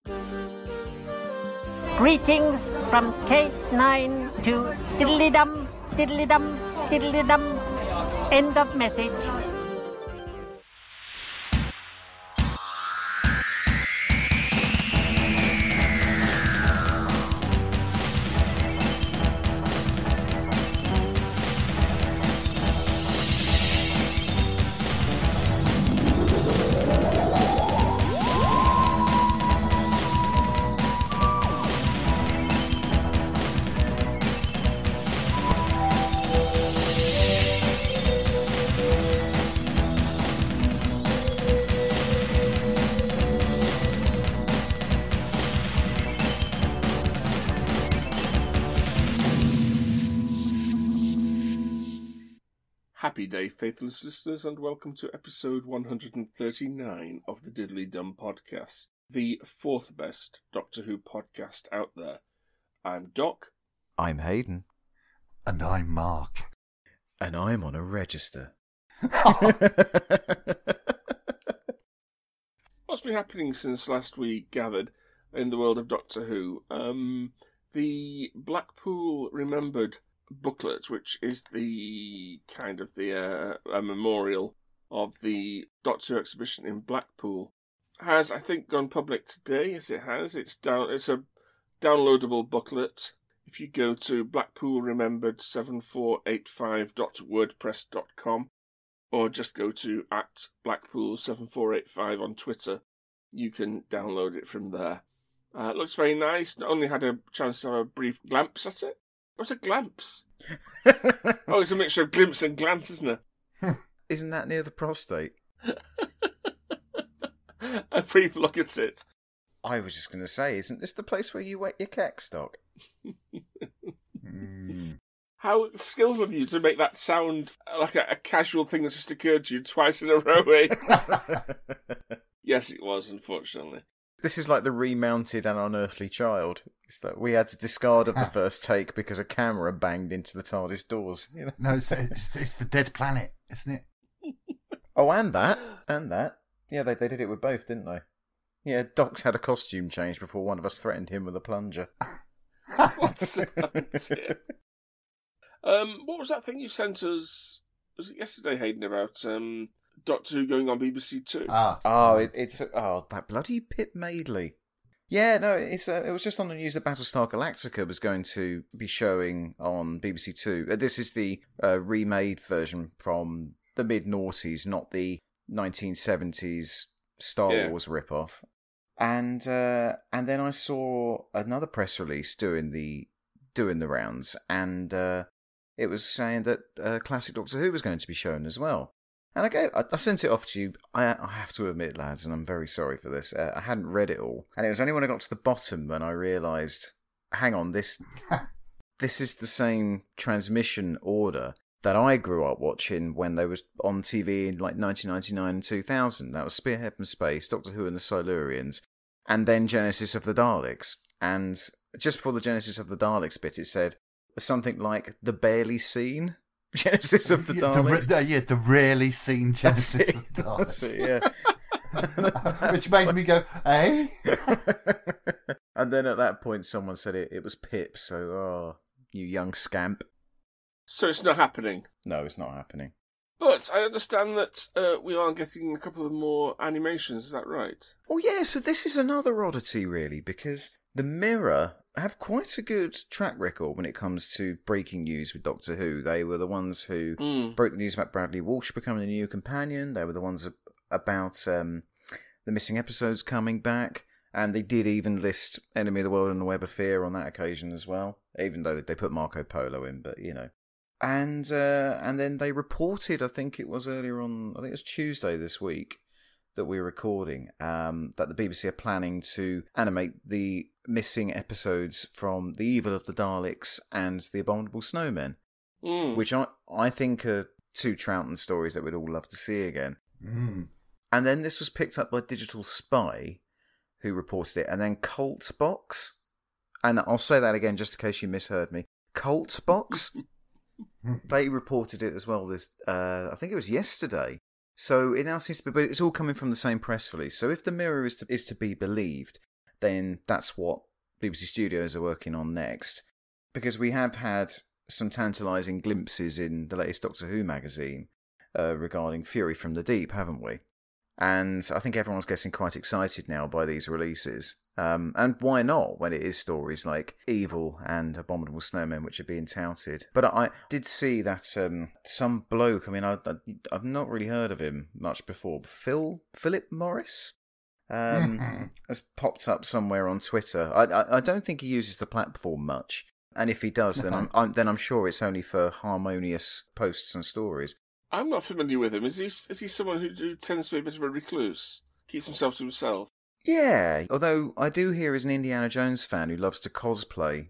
Greetings from K9 to diddly-dum, diddly-dum, diddly-dum. End of message. Happy day, faithless listeners, and welcome to episode 139 of the Diddly Dum Podcast, the fourth best Doctor Who podcast out there. I'm Doc. I'm Hayden. And I'm Mark. And I'm on a register. What's been happening since last we gathered in the world of Doctor Who? The Blackpool Remembered booklet, which is the kind of a memorial of the Doctor Who exhibition in Blackpool, has, I think, gone public today. Yes, it has. It's a downloadable booklet. If you go to blackpoolremembered7485.wordpress.com or just go to @blackpool7485 on Twitter, you can download it from there. It looks very nice. Not only had a chance to have a brief glance at it. What's a glamps? Oh, it's a mixture of glimpse and glance, isn't it? Isn't that near the prostate? A brief look at it. I was just going to say, isn't this the place where you wet your keck, Doc? How skillful of you to make that sound like a casual thing that's just occurred to you twice in a row, eh? Yes, it was, unfortunately. This is like the remounted and unearthly child. It's that we had to discard of the first take because a camera banged into the TARDIS doors. You know? No, it's the dead planet, isn't it? Oh, and that. Yeah, they did it with both, didn't they? Yeah, Doc's had a costume change before one of us threatened him with a plunger. What's that? What was that thing you sent us? Was it yesterday, Hayden, about Doctor Who going on BBC Two? It's that bloody Pip Madeley. Yeah, no, it was just on the news that Battlestar Galactica was going to be showing on BBC Two. This is the remade version from the mid-noughties, not the 1970s Star Wars rip-off. And then I saw another press release doing the rounds, and it was saying that Classic Doctor Who was going to be shown as well. And I sent it off to you. I have to admit, lads, and I'm very sorry for this, I hadn't read it all. And it was only when I got to the bottom when I realised, hang on, this is the same transmission order that I grew up watching when they were on TV in like 1999 and 2000. That was Spearhead from Space, Doctor Who and the Silurians, and then Genesis of the Daleks. And just before the Genesis of the Daleks bit, it said something like the barely seen Genesis of the Daleks. The rarely seen Genesis of the Daleks. That's it, yeah. Which made me go, eh? And then at that point, someone said it was Pip, so, you young scamp. So it's not happening? No, it's not happening. But I understand that we are getting a couple of more animations, is that right? Oh, yeah, so this is another oddity, really, because the Mirror have quite a good track record when it comes to breaking news with Doctor Who. They were the ones who broke the news about Bradley Walsh becoming a new companion. They were the ones about the missing episodes coming back. And they did even list Enemy of the World and the Web of Fear on that occasion as well, even though they put Marco Polo in, but, you know. And then they reported, I think it was Tuesday this week that we're recording, that the BBC are planning to animate the missing episodes from The Evil of the Daleks and The Abominable Snowmen, which I think are two Troughton stories that we'd all love to see again. And then this was picked up by Digital Spy, who reported it, and then Cultbox, and I'll say that again just in case you misheard me, Cultbox, they reported it as well this, I think it was yesterday. So it now seems to be, but it's all coming from the same press release. So if the Mirror is to be believed, then that's what BBC Studios are working on next. Because we have had some tantalising glimpses in the latest Doctor Who magazine regarding Fury from the Deep, haven't we? And I think everyone's getting quite excited now by these releases. And why not, when it is stories like Evil and Abominable Snowmen which are being touted. But I did see that some bloke, I mean, I've not really heard of him much before, Philip Morris has popped up somewhere on Twitter. I don't think he uses the platform much. And if he does, then I'm sure it's only for harmonious posts and stories. I'm not familiar with him. Is he someone who tends to be a bit of a recluse? Keeps himself to himself? Yeah, although I do hear he's an Indiana Jones fan who loves to cosplay.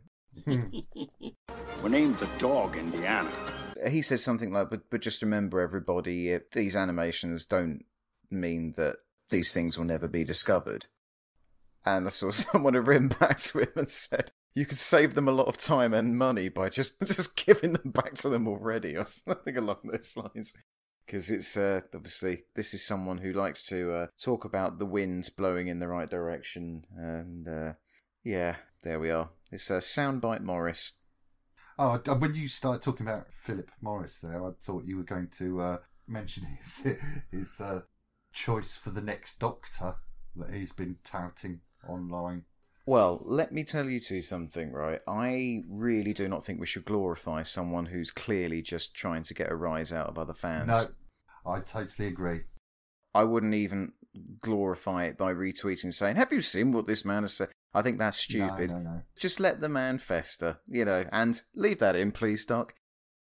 We named the dog Indiana. He says something like, but just remember everybody, these animations don't mean that these things will never be discovered. And I saw someone had written back to him and said, you could save them a lot of time and money by just giving them back to them already, or something along those lines. Because it's, obviously, this is someone who likes to talk about the wind blowing in the right direction. And, yeah, there we are. It's Soundbite Morris. Oh, when you started talking about Philip Morris there, I thought you were going to mention his choice for the next Doctor that he's been touting online. Well, let me tell you two something, right? I really do not think we should glorify someone who's clearly just trying to get a rise out of other fans. No, I totally agree. I wouldn't even glorify it by retweeting and saying, have you seen what this man has said? I think that's stupid. No. Just let the man fester, and leave that in, please, Doc.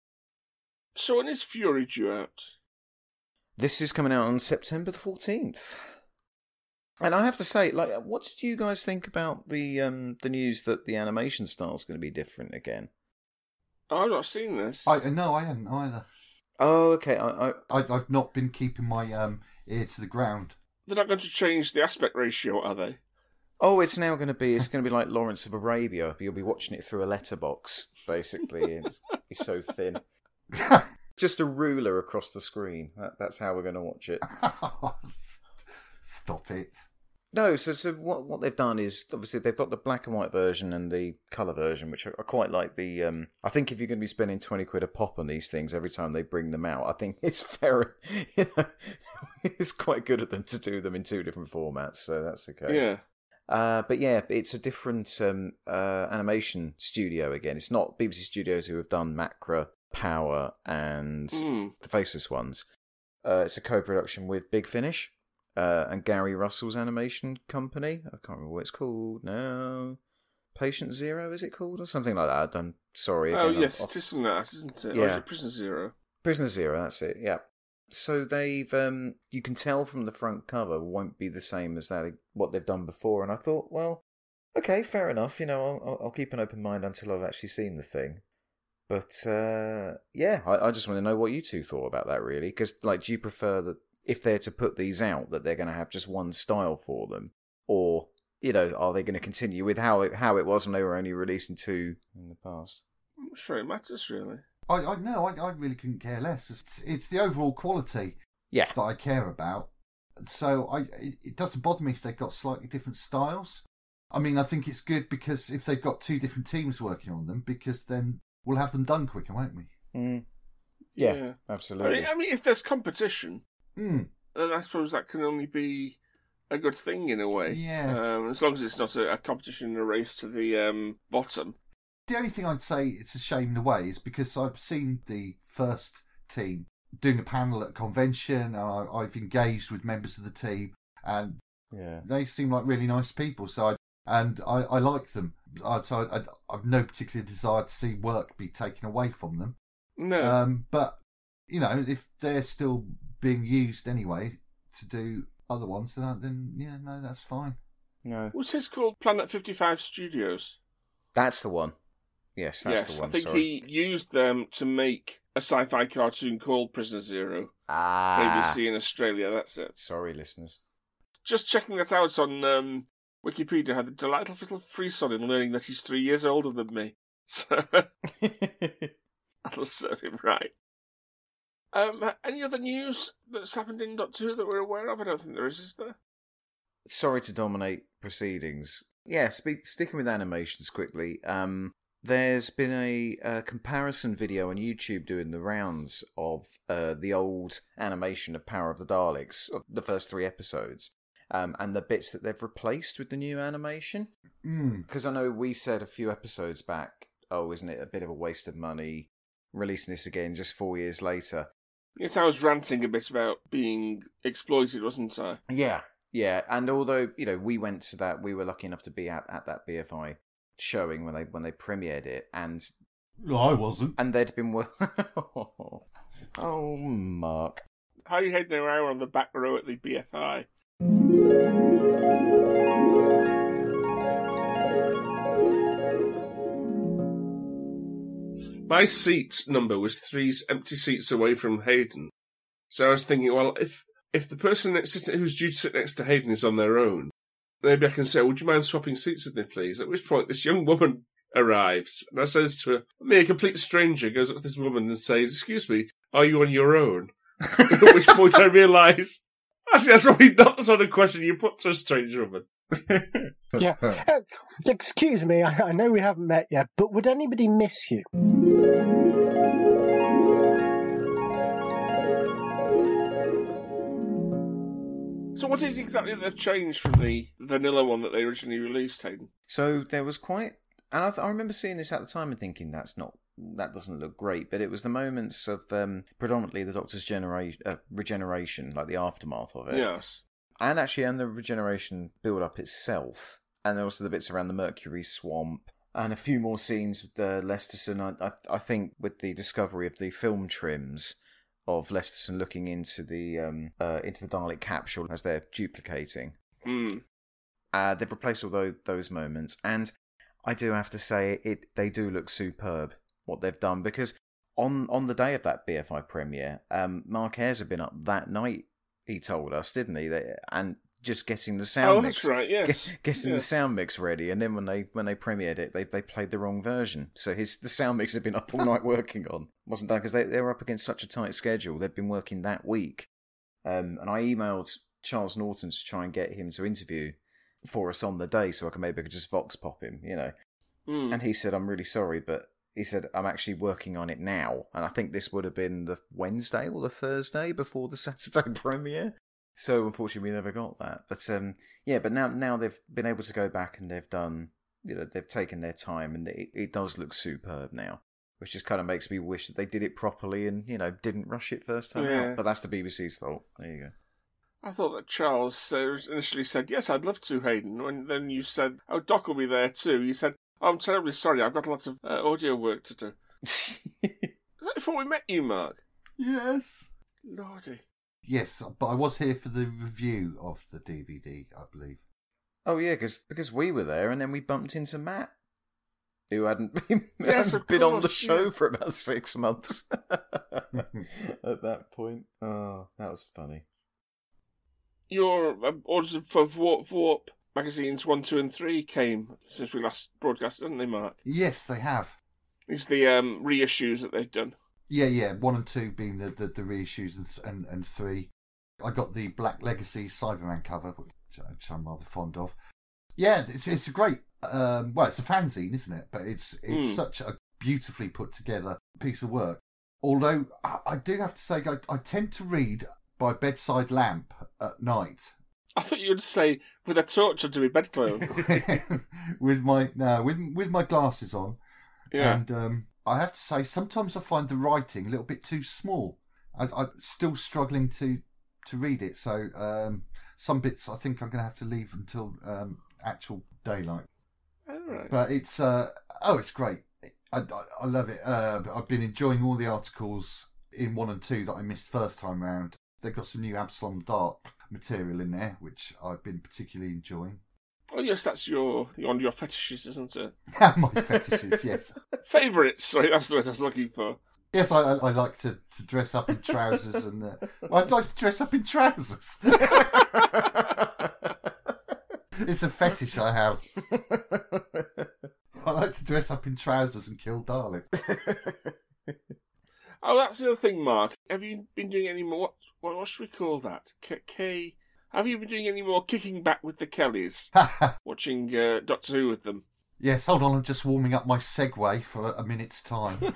So when is Fury due out? This is coming out on September the 14th. And I have to say, what did you guys think about the news that the animation style is going to be different again? Oh, I've not seen this. No, I hadn't either. Oh, okay. I've not been keeping my ear to the ground. They're not going to change the aspect ratio, are they? Oh, it's going to be like Lawrence of Arabia. You'll be watching it through a letterbox, basically. It's so thin. Just a ruler across the screen. That's how we're going to watch it. Stop it. No, so what they've done is, obviously, they've got the black and white version and the colour version, which I quite like. I think if you're going to be spending 20 quid a pop on these things every time they bring them out, I think it's fair. It's quite good of them to do them in two different formats, so that's okay. Yeah. But yeah, it's a different animation studio again. It's not BBC Studios who have done Macra, Power, and the Faceless ones. It's a co-production with Big Finish. And Gary Russell's animation company. I can't remember what it's called now. Patient Zero, is it called? Or something like that. I'm sorry. Again, it is something like that, isn't it? Yeah. Or is it Prison Zero? Prison Zero, that's it, yeah. So they've, you can tell from the front cover, won't be the same as what they've done before. And I thought, well, okay, fair enough. I'll keep an open mind until I've actually seen the thing. But, yeah, I just want to know what you two thought about that, really. Because, do you prefer that, if they're to put these out, that they're going to have just one style for them? Or, are they going to continue with how it was when they were only releasing two in the past? I'm not sure it matters, really. I really couldn't care less. It's the overall quality that I care about. So it doesn't bother me if they've got slightly different styles. I mean, I think it's good because if they've got two different teams working on them, because then we'll have them done quicker, won't we? Mm. Yeah, absolutely. I mean, if there's competition, then I suppose that can only be a good thing in a way. Yeah. As long as it's not a competition and a race to the bottom. The only thing I'd say it's a shame in a way is because I've seen the first team doing a panel at a convention. I've engaged with members of the team, and they seem like really nice people. So I like them. So I've no particular desire to see work be taken away from them. No. But if they're still being used anyway to do other ones, then that's fine. No. Was his called Planet 55 Studios? That's the one. Yes, that's the one. I think he used them to make a sci-fi cartoon called Prisoner Zero. BBC in Australia, that's it. Sorry, listeners. Just checking that out on Wikipedia, had the delightful little frisson in learning that he's 3 years older than me. So that'll serve him right. Any other news that's happened in Doctor Who that we're aware of? I don't think there is there? Sorry to dominate proceedings. sticking with animations quickly. There's been a comparison video on YouTube doing the rounds of the old animation of Power of the Daleks, of the first 3 episodes, and the bits that they've replaced with the new animation. Because I know we said a few episodes back, oh, isn't it a bit of a waste of money releasing this again just 4 years later? Yes, I was ranting a bit about being exploited, wasn't I? Yeah, and although, we went to that, we were lucky enough to be at that BFI showing when they premiered it, and I wasn't. And they'd been oh, Mark. How are you heading around on the back row at the BFI? My seat number was 3 empty seats away from Hayden. So I was thinking, well, if the person who's due to sit next to Hayden is on their own, maybe I can say, would you mind swapping seats with me, please? At which point this young woman arrives, and I says to her, a complete stranger goes up to this woman and says, excuse me, are you on your own? At which point I realised, actually, that's probably not the sort of question you put to a strange woman. Yeah. Excuse me, I know we haven't met yet, but would anybody miss you? So what is exactly that they've changed from the vanilla one that they originally released, Hayden? So there was quite... And I remember seeing this at the time and thinking, that doesn't look great, but it was the moments of predominantly the Doctor's regeneration, like the aftermath of it. Yes. And the regeneration build-up itself. And also the bits around the Mercury swamp. And a few more scenes with Lesterson, I think, with the discovery of the film trims of Lesterson looking into the Dalek capsule as they're duplicating. They've replaced all those moments, and I do have to say they do look superb what they've done, because on the day of that BFI premiere, Mark Ayres had been up that night. He told us, didn't he? And just getting the sound mix. That's right, yes. Getting the sound mix ready, and then when they premiered it, they played the wrong version. So the sound mix had been up all night working on. Wasn't done because they were up against such a tight schedule. They'd been working that week, and I emailed Charles Norton to try and get him to interview for us on the day, so I could just vox pop him, And he said, "I'm really sorry, but." He said, I'm actually working on it now. And I think this would have been the Wednesday or the Thursday before the Saturday premiere. So unfortunately we never got that. But but now they've been able to go back and they've done, they've taken their time, and it does look superb now. Which just kind of makes me wish that they did it properly and, didn't rush it first time out. But that's the BBC's fault. There you go. I thought that Charles initially said, yes, I'd love to, Hayden. When then you said, oh, Doc will be there too. You said, I'm terribly sorry, I've got lots of audio work to do. Is that before we met you, Mark? Yes. Lordy. Yes, but I was here for the review of the DVD, I believe. Oh, yeah, because we were there, and then we bumped into Matt, who hadn't been, on the show for about 6 months at that point. Oh, that was funny. Your orders for Warp magazines 1, 2 and 3 came since we last broadcast, didn't they, Mark? Yes, they have. It's the reissues that they've done. Yeah. 1 and 2 being the reissues, and 3. I got the Black Legacy Cyberman cover, which I'm rather fond of. Yeah, it's a great. It's a fanzine, isn't it? But it's such a beautifully put together piece of work. Although I do have to say, I tend to read by bedside lamp at night. I thought you would say with a torch under my bedclothes. with my glasses on. Yeah. And I have to say, sometimes I find the writing a little bit too small. I'm still struggling to read it. So some bits I think I'm going to have to leave until actual daylight. All right. But it's it's great. I love it. I've been enjoying all the articles in 1 and 2 that I missed first time round. They've got some new Absalom Dark material in there, which I've been particularly enjoying. Oh yes, that's one of your fetishes, isn't it? My fetishes, yes. Favourites, sorry, that's the word I was looking for. Yes, I like to dress up in trousers, and I'd like to dress up in trousers. It's a fetish I have. I like to dress up in trousers and kill Dalek. Oh, that's the other thing, Mark. Have you been doing any more? What should we call that? Have you been doing any more kicking back with the Kellys? Watching Doctor Who with them? Yes, hold on, I'm just warming up my segue for a minute's time.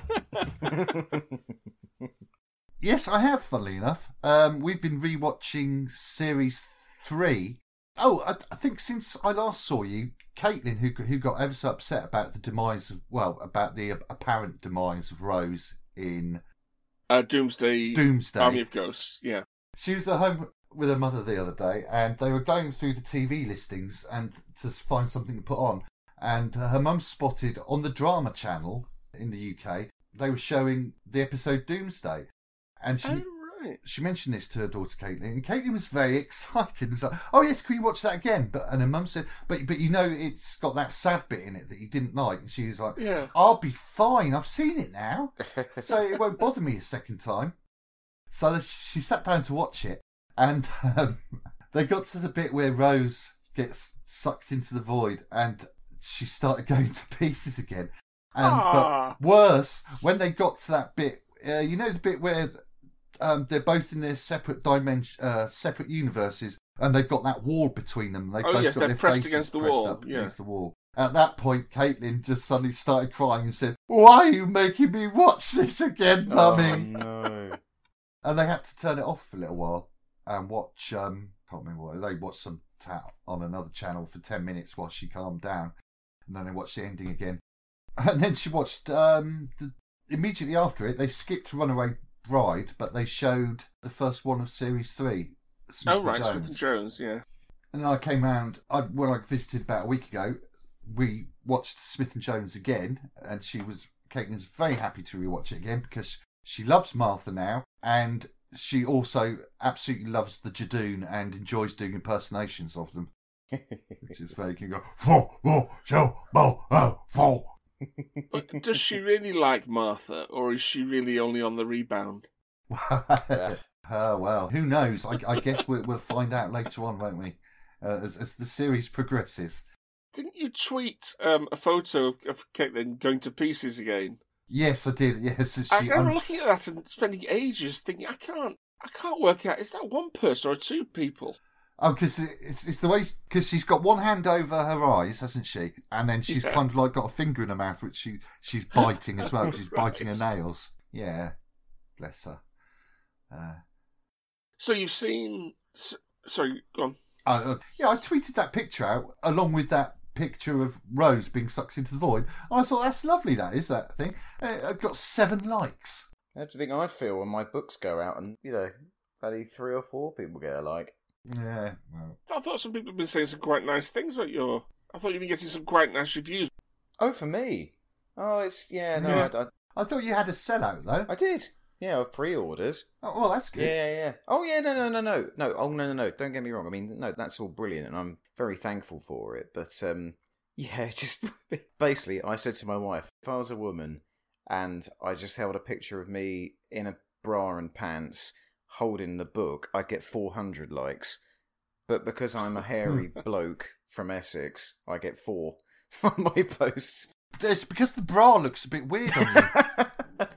Yes, I have, funnily enough. We've been rewatching Series 3. Oh, I think since I last saw you, Caitlin, who got ever so upset about about the apparent demise of Rose in Doomsday Army of Ghosts, yeah. She was at home with her mother the other day, and they were going through the TV listings and to find something to put on. And her mum spotted on the drama channel in the UK, they were showing the episode Doomsday. And she mentioned this to her daughter Caitlin, and Caitlin was very excited and was like, "Oh yes, can we watch that again?" And her mum said, "But you know, it's got that sad bit in it that you didn't like." And she was like, "Yeah, I'll be fine. I've seen it now, so it won't bother me a second time." So she sat down to watch it, and they got to the bit where Rose gets sucked into the void, and she started going to pieces again. But worse, when they got to that bit, you know, the bit where they're both in their separate separate universes, and they've got that wall between them. They've both got their pressed faces against the pressed wall. up against the wall. At that point, Caitlin just suddenly started crying and said, "Why are you making me watch this again, Mummy?" Oh, no. And they had to turn it off for a little while and watch. Can't remember what they watched some on another channel for 10 minutes while she calmed down, and then they watched the ending again. And then she watched immediately after it. They skipped Runaway Bride, but they showed the first one of Series 3. Smith and Jones, yeah. And then I came round, when I visited about a week ago, we watched Smith and Jones again, and Caitlin's very happy to rewatch it again because she loves Martha now, and she also absolutely loves the Jadoon and enjoys doing impersonations of them. Which is very good. But does she really like Martha, or is she really only on the rebound? Well, who knows? I guess we'll find out later on, won't we? As the series progresses. Didn't you tweet a photo of Caitlin going to pieces again? Yes, I did. Yes, I'm looking at that and spending ages thinking, I can't work out. Is that one person or two people? Oh, because it's the way, because she's got one hand over her eyes, hasn't she? And then she's kind of like got a finger in her mouth, which she's biting as well. She's biting her nails. Yeah, bless her. So you've seen? Sorry, go on. Yeah, I tweeted that picture out along with that picture of Rose being sucked into the void. I thought that's lovely. That thing. I've got 7 likes. How do you think I feel when my books go out and only 3 or 4 people get a like? Yeah. Well. I thought some people have been saying some quite nice things about your. I thought you'd been getting some quite nice reviews. Oh, for me? Oh, it's I thought you had a sellout though. I did. Yeah, of pre-orders. Oh, well, that's good. Yeah. Oh, yeah, no. Oh, no. Don't get me wrong. I mean, no, that's all brilliant, and I'm very thankful for it. But, just basically, I said to my wife, if I was a woman and I just held a picture of me in a bra and pants holding the book, I'd get 400 likes. But because I'm a hairy bloke from Essex, I get 4 from my posts. It's because the bra looks a bit weird on you.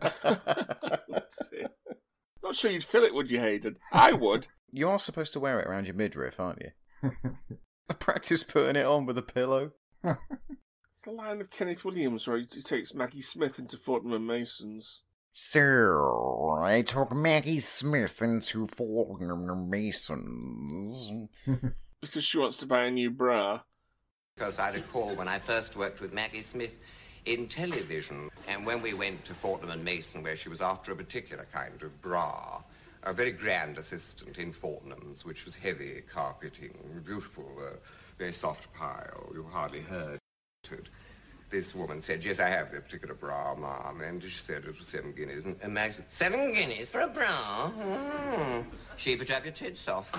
Not sure you'd fill it, would you, Hayden? I would. You are supposed to wear it around your midriff, aren't you? I practice putting it on with a pillow. It's the line of Kenneth Williams where he takes Maggie Smith into Fortnum and Mason's. Sir, I took Maggie Smith into Fortnum and Mason's. Because she wants to buy a new bra. Because I recall when I first worked with Maggie Smith in television, and when we went to Fortnum and Mason, where she was after a particular kind of bra, a very grand assistant in Fortnum's, which was heavy carpeting, beautiful, very soft pile, you hardly heard it. This woman said, "Yes, I have that particular bra, Ma'am," and she said it was 7 guineas. And Mag said, 7 guineas for a bra? Cheaper to have your tits off.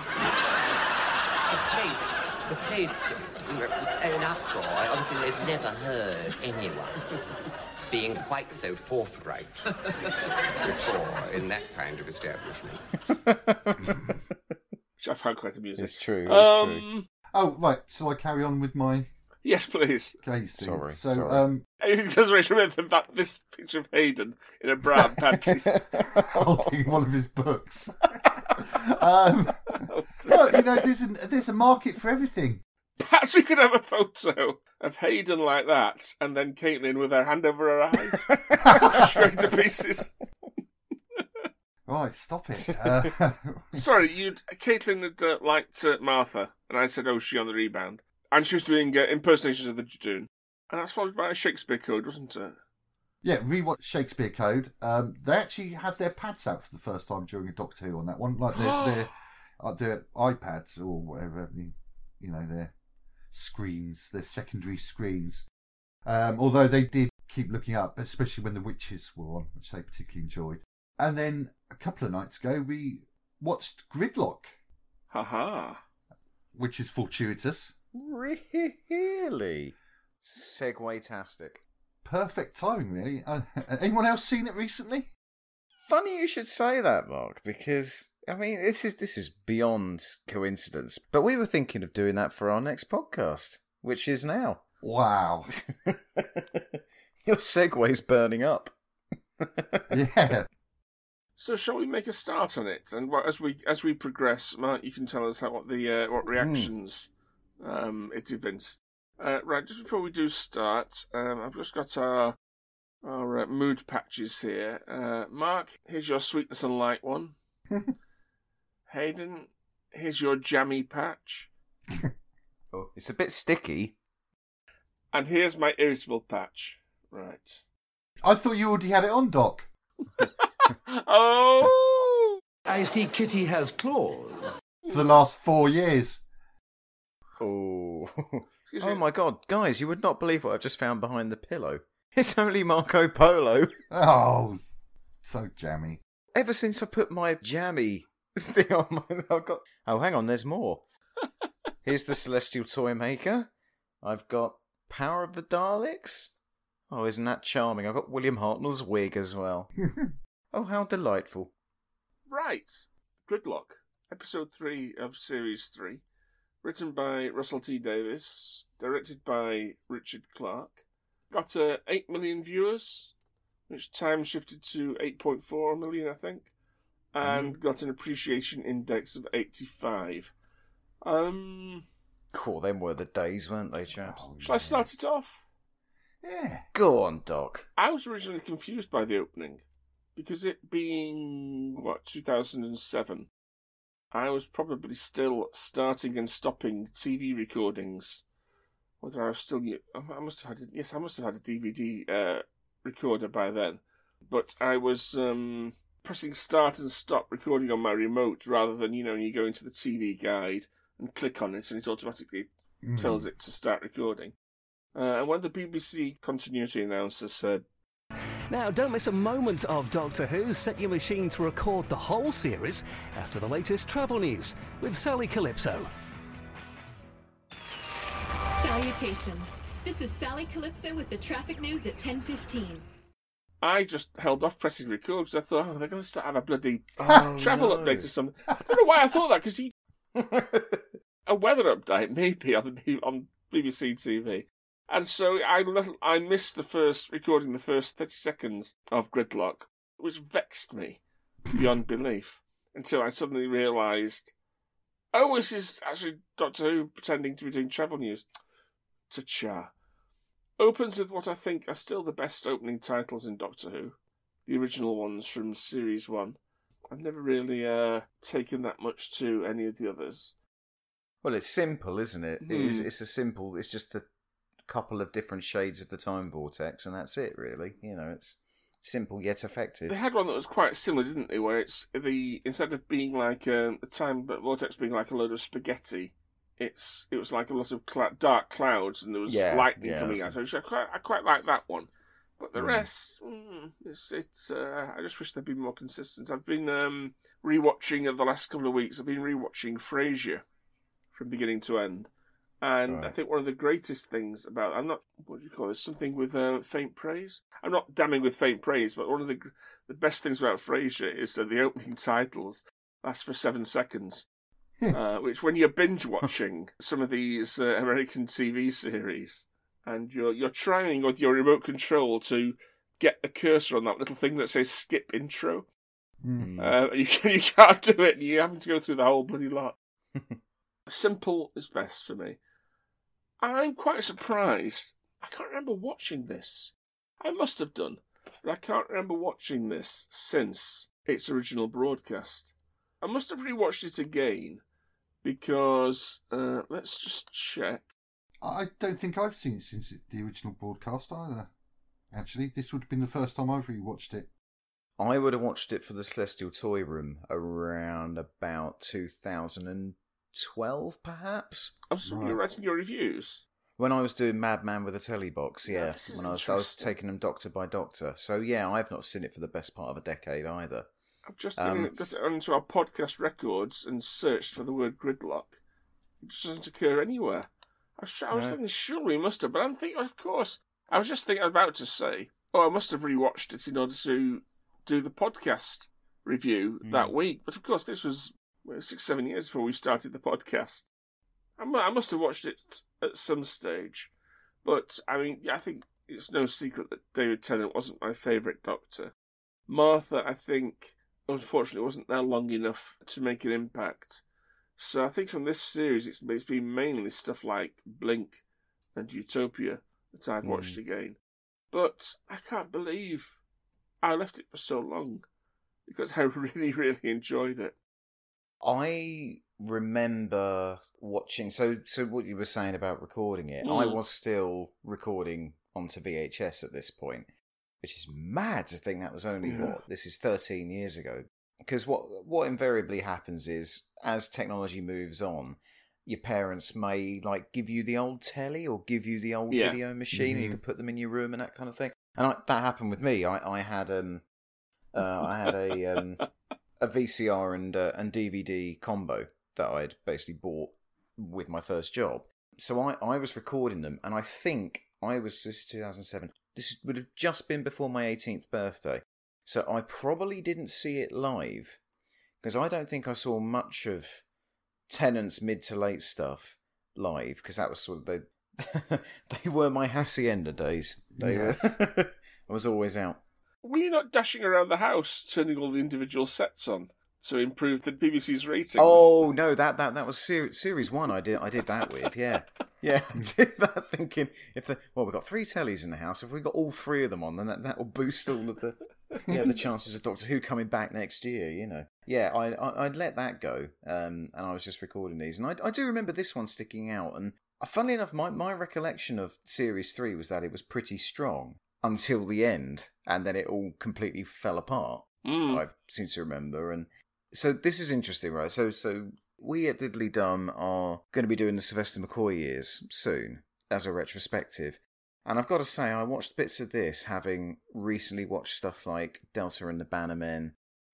The place was an uproar. Obviously, they'd never heard anyone being quite so forthright before in that kind of establishment. Which I found quite amusing. It's true. Oh, right. Shall I carry on with my... Yes, please. Gaze Sorry. It does remember that this picture of Hayden in a bra and panties. Holding one of his books. Well, there's a market for everything. Perhaps we could have a photo of Hayden like that, and then Caitlin with her hand over her eyes, going to pieces. Right, stop it. Sorry, Caitlin had liked Martha, and I said, "Oh, she on the rebound," and she was doing impersonations of the Judoon, and that's followed by a Shakespeare Code, wasn't it? Yeah, rewatch Shakespeare Code. They actually had their pads out for the first time during a Doctor Who on that one, like their iPads or whatever, their screens, their secondary screens. Although they did keep looking up, especially when the Witches were on, which they particularly enjoyed. And then a couple of nights ago, we watched Gridlock. Ha-ha. Which is fortuitous. Really? Segway-tastic. Perfect timing, really. Anyone else seen it recently? Funny you should say that, Mark, because, I mean, this is beyond coincidence. But we were thinking of doing that for our next podcast, which is now. Wow. Your segway's burning up. Yeah. So shall we make a start on it? And as we progress, Mark, you can tell us what reactions it evinced. Right, just before we do start, I've just got our mood patches here. Mark, here's your sweetness and light one. Hayden, here's your jammy patch. Oh, it's a bit sticky. And here's my irritable patch. Right. I thought you already had it on, Doc. Oh! I see Kitty has claws. For the last 4 years. Oh. Oh my God, guys, you would not believe what I've just found behind the pillow. It's only Marco Polo. Oh, so jammy. Ever since I put my jammy thing on I've got... Oh, hang on, there's more. Here's the Celestial Toy Maker. I've got Power of the Daleks. Oh, isn't that charming? I've got William Hartnell's wig as well. Oh, how delightful. Right. Gridlock, Episode 3 of Series 3. Written by Russell T Davies. Directed by Richard Clark. Got 8 million viewers, which time shifted to 8.4 million, I think. And got an appreciation index of 85. Cool, them were the days, weren't they, chaps? Shall I start it off? Yeah. Go on, Doc. I was originally confused by the opening, because it being, 2007, I was probably still starting and stopping TV recordings. Whether I was still... I must have had a DVD recorder by then. But I was pressing start and stop recording on my remote, rather than, when you go into the TV guide and click on it and it automatically tells it to start recording. And when the BBC continuity announcer said, "Now, don't miss a moment of Doctor Who. Set your machine to record the whole series after the latest travel news with Sally Calypso." Salutations. This is Sally Calypso with the traffic news at 10:15. I just held off pressing record because I thought, they're going to start a bloody travel update or something. I don't know why I thought that, because a weather update maybe on BBC TV. And so I missed the first 30 seconds of Gridlock, which vexed me beyond belief, until I suddenly realised, oh, this is actually Doctor Who pretending to be doing travel news. Ta-cha. Opens with what I think are still the best opening titles in Doctor Who, the original ones from Series 1. I've never really taken that much to any of the others. Well, it's simple, isn't it? It's just the couple of different shades of the time vortex, and that's it, really. It's simple yet effective. They had one that was quite similar, didn't they? Where instead of being like the time vortex being like a load of spaghetti, it was like a lot of dark clouds, and there was lightning coming out. So I quite like that one. But the rest, I just wish they'd been more consistent. I've been rewatching the last couple of weeks. I've been rewatching Frasier from beginning to end. And I think one of the greatest things about... something with faint praise? I'm not damning with faint praise, but one of the best things about Frasier is that the opening titles last for 7 seconds. Which, when you're binge-watching some of these American TV series, and you're trying with your remote control to get the cursor on that little thing that says skip intro, you can't do it, and you're having to go through the whole bloody lot. Simple is best for me. I'm quite surprised. I can't remember watching this. I must have done, but I can't remember watching this since its original broadcast. I must have rewatched it again because, let's just check. I don't think I've seen it since the original broadcast either. Actually, this would have been the first time I've rewatched it. I would have watched it for the Celestial Toy Room around about 2012, perhaps. Oh, so you're writing your reviews? When I was doing Madman with a Telly Box, yeah. When I was taking them doctor by doctor. So, yeah, I've not seen it for the best part of a decade either. I've just got onto our podcast records and searched for the word gridlock. It just doesn't occur anywhere. I was thinking, sure, we must have, but I'm thinking, of course. I was just about to say, I must have rewatched it in order to do the podcast review that week. But of course, this was 6-7 years before we started the podcast. I must have watched it at some stage. But, I mean, I think it's no secret that David Tennant wasn't my favourite Doctor. Martha, I think, unfortunately, wasn't there long enough to make an impact. So I think from this series, it's been mainly stuff like Blink and Utopia that I've watched again. But I can't believe I left it for so long because I really, really enjoyed it. I remember watching, so what you were saying about recording it, I was still recording onto VHS at this point, which is mad to think that was only, this is 13 years ago. Because what invariably happens is, as technology moves on, your parents may give you the old telly or give you the old video machine, and you can put them in your room and that kind of thing. And that happened with me. I had a VCR and DVD combo that I'd basically bought with my first job. So I was recording them, and I think this is 2007. This would have just been before my 18th birthday. So I probably didn't see it live, because I don't think I saw much of Tennant's mid to late stuff live, because that was sort of they were my hacienda days. I was always out. Were you not dashing around the house turning all the individual sets on to improve the BBC's ratings? Oh no, that was series 1. I did that with, yeah. I did that thinking we've got 3 tellies in the house. If we've got all 3 of them on, then that will boost all of the chances of Doctor Who coming back next year. Yeah, I'd let that go, and I was just recording these, and I do remember this one sticking out. And funnily enough, my recollection of series 3 was that it was pretty strong until the end, and then it all completely fell apart. I seem to remember, and so this is interesting, right? So we at Diddly Dum are going to be doing the Sylvester McCoy years soon as a retrospective. And I've got to say, I watched bits of this, having recently watched stuff like Delta and the Bannermen,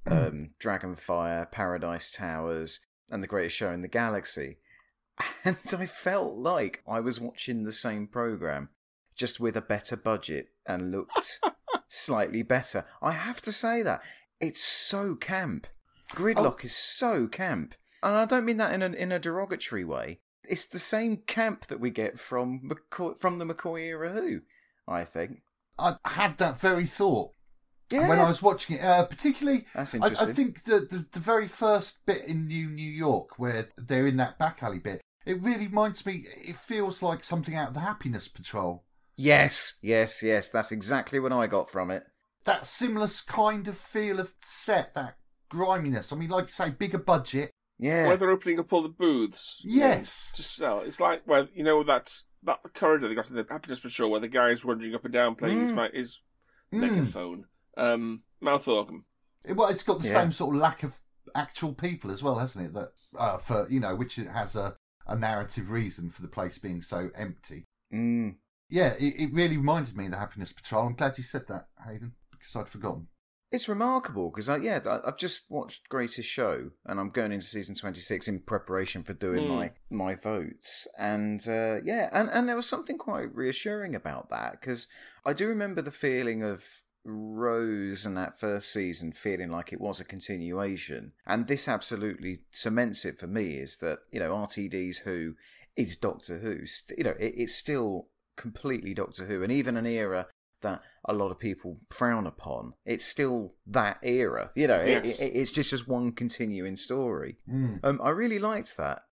Dragonfire, Paradise Towers, and The Greatest Show in the Galaxy. And I felt like I was watching the same programme, just with a better budget and looked slightly better. I have to say that. It's so camp. Gridlock is so camp. And I don't mean that in a derogatory way. It's the same camp that we get from the McCoy era Who, I think. I had that very thought when I was watching it. Particularly, that's interesting. I think the very first bit in New York, where they're in that back alley bit, it really reminds me, it feels like something out of the Happiness Patrol. Yes, that's exactly what I got from it. That similar kind of feel of set, that griminess. I mean, like you say, bigger budget. Yeah. Where they're opening up all the booths. Yes. To sell. It's like where, that corridor they got in the Happiness Patrol where the guy's wandering up and down playing his megaphone. Mouth organ. It's got the same sort of lack of actual people as well, hasn't it? That which has a narrative reason for the place being so empty. Yeah, it really reminded me of the Happiness Patrol. I'm glad you said that, Hayden, because I'd forgotten. It's remarkable because I've just watched Greatest Show, and I'm going into season 26 in preparation for doing my votes, and and there was something quite reassuring about that, because I do remember the feeling of Rose and that first season feeling like it was a continuation, and this absolutely cements it for me. Is that RTD's Who is Doctor Who? It's still completely Doctor Who, and even an era that a lot of people frown upon, it's still that era. Yes. It's just one continuing story. I really liked that.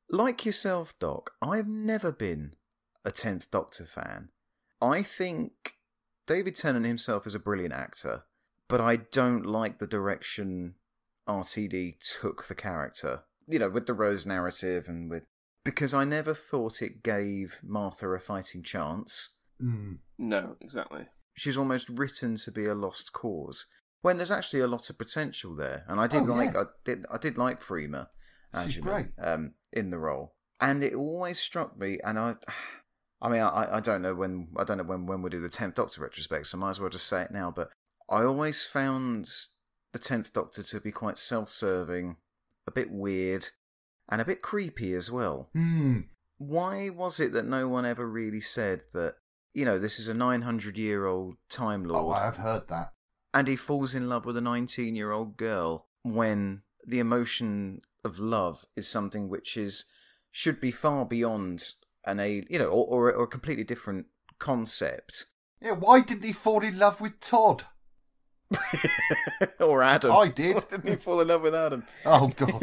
Like yourself, Doc, I've never been a 10th Doctor fan. I think David Tennant himself is a brilliant actor, but I don't like the direction RTD took the character. You know, with the Rose narrative and with... Because I never thought it gave Martha a fighting chance. No, exactly. She's almost written to be a lost cause, when there's actually a lot of potential there. And I did I did like Freema, she's great, in the role. And it always struck me, and I don't know when we'll do the 10th Doctor retrospect, so I might as well just say it now, but I always found the 10th Doctor to be quite self-serving, a bit weird, and a bit creepy as well. Why was it that no one ever really said that, you know, this is a 900-year-old Time Lord? Oh, I've heard that. And he falls in love with a 19-year-old girl when the emotion of love is something which should be far beyond or a completely different concept. Yeah, why didn't he fall in love with Todd? Or Adam. I did. Why didn't he fall in love with Adam? Oh, God.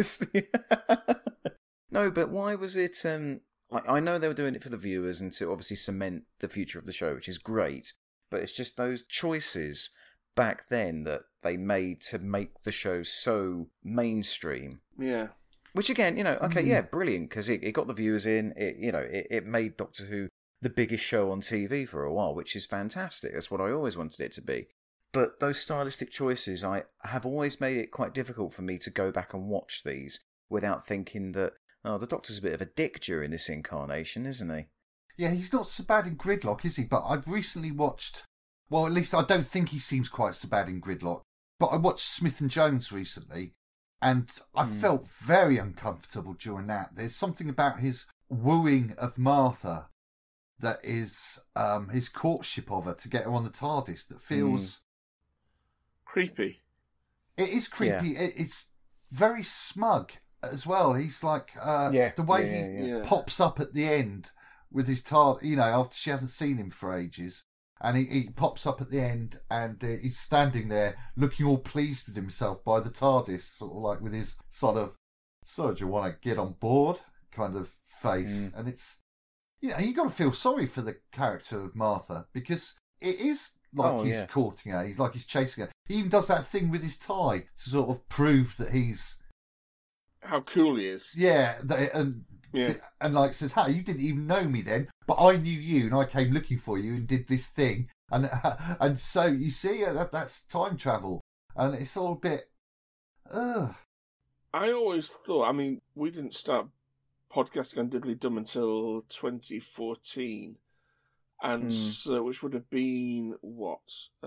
No, but why was it... I know they were doing it for the viewers and to obviously cement the future of the show, which is great, but it's just those choices back then that they made to make the show so mainstream. Yeah. Which again, brilliant, because it got the viewers in. It made Doctor Who the biggest show on TV for a while, which is fantastic. That's what I always wanted it to be. But those stylistic choices, I have always made it quite difficult for me to go back and watch these without thinking that, oh, the Doctor's a bit of a dick during this incarnation, isn't he? Yeah, he's not so bad in Gridlock, is he? But I've recently watched... Well, at least I don't think he seems quite so bad in Gridlock. But I watched Smith and Jones recently, and I felt very uncomfortable during that. There's something about his wooing of Martha that is his courtship of her to get her on the TARDIS that feels... creepy. It is creepy. Yeah. It's very smug as well. He's like... the way he pops up at the end with his TARDIS, after she hasn't seen him for ages. And he pops up at the end and he's standing there looking all pleased with himself by the TARDIS, sort of like with his sort of, so do you want to get on board kind of face. And it's, you got to feel sorry for the character of Martha because it is like he's courting her, he's like he's chasing her. He even does that thing with his tie to sort of prove that he's... How cool he is. Yeah, and like says, "Hey, you didn't even know me then, but I knew you, and I came looking for you and did this thing." And so you see, that's time travel, and it's all a bit. I always thought. I mean, we didn't start podcasting on Diddly Dum until 2014, and so which would have been what?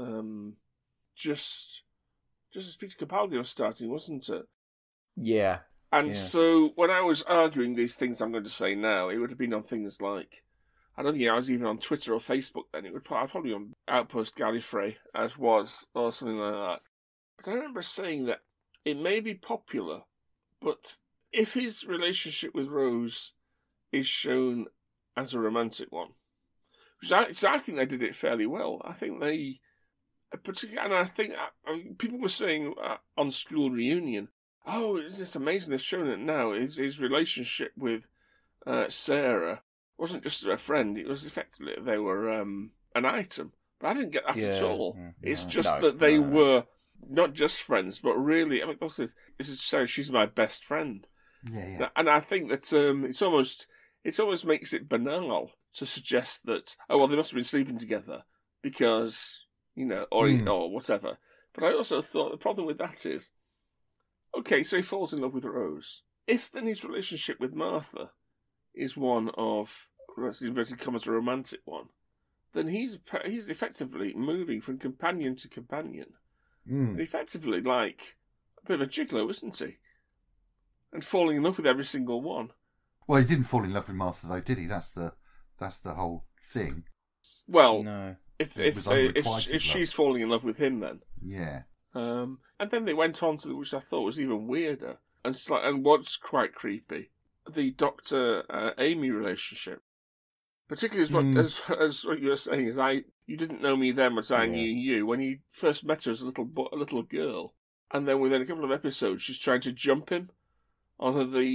Just as Peter Capaldi was starting, wasn't it? Yeah. And so when I was arguing these things I'm going to say now, it would have been on things like, I don't think I was even on Twitter or Facebook then. I'd probably on Outpost Gallifrey, as was, or something like that. But I remember saying that it may be popular, but if his relationship with Rose is shown as a romantic one, which I think they did it fairly well. I think they, particularly, and I think people were saying on School Reunion, oh, it's amazing they've shown it now. His relationship with Sarah wasn't just a friend, it was effectively they were an item. But I didn't get that at all. It's just that they were not just friends, but really, I mean, this is Sarah, she's my best friend. Yeah. And I think that it almost makes it banal to suggest that, oh, well, they must have been sleeping together because, or whatever. But I also thought the problem with that is, okay, so he falls in love with Rose. If then his relationship with Martha is one of, let's inverted commas, a romantic one, then he's effectively moving from companion to companion. And effectively like a bit of a gigolo, isn't he? And falling in love with every single one. Well, he didn't fall in love with Martha, though, did he? That's the whole thing. Well, no. If she's falling in love with him, then yeah. And then they went on to, which I thought was even weirder and what's quite creepy, the Doctor Amy relationship. Particularly as what you were saying is you didn't know me then, but I knew you. When he first met her as a little girl, and then within a couple of episodes, she's trying to jump him on the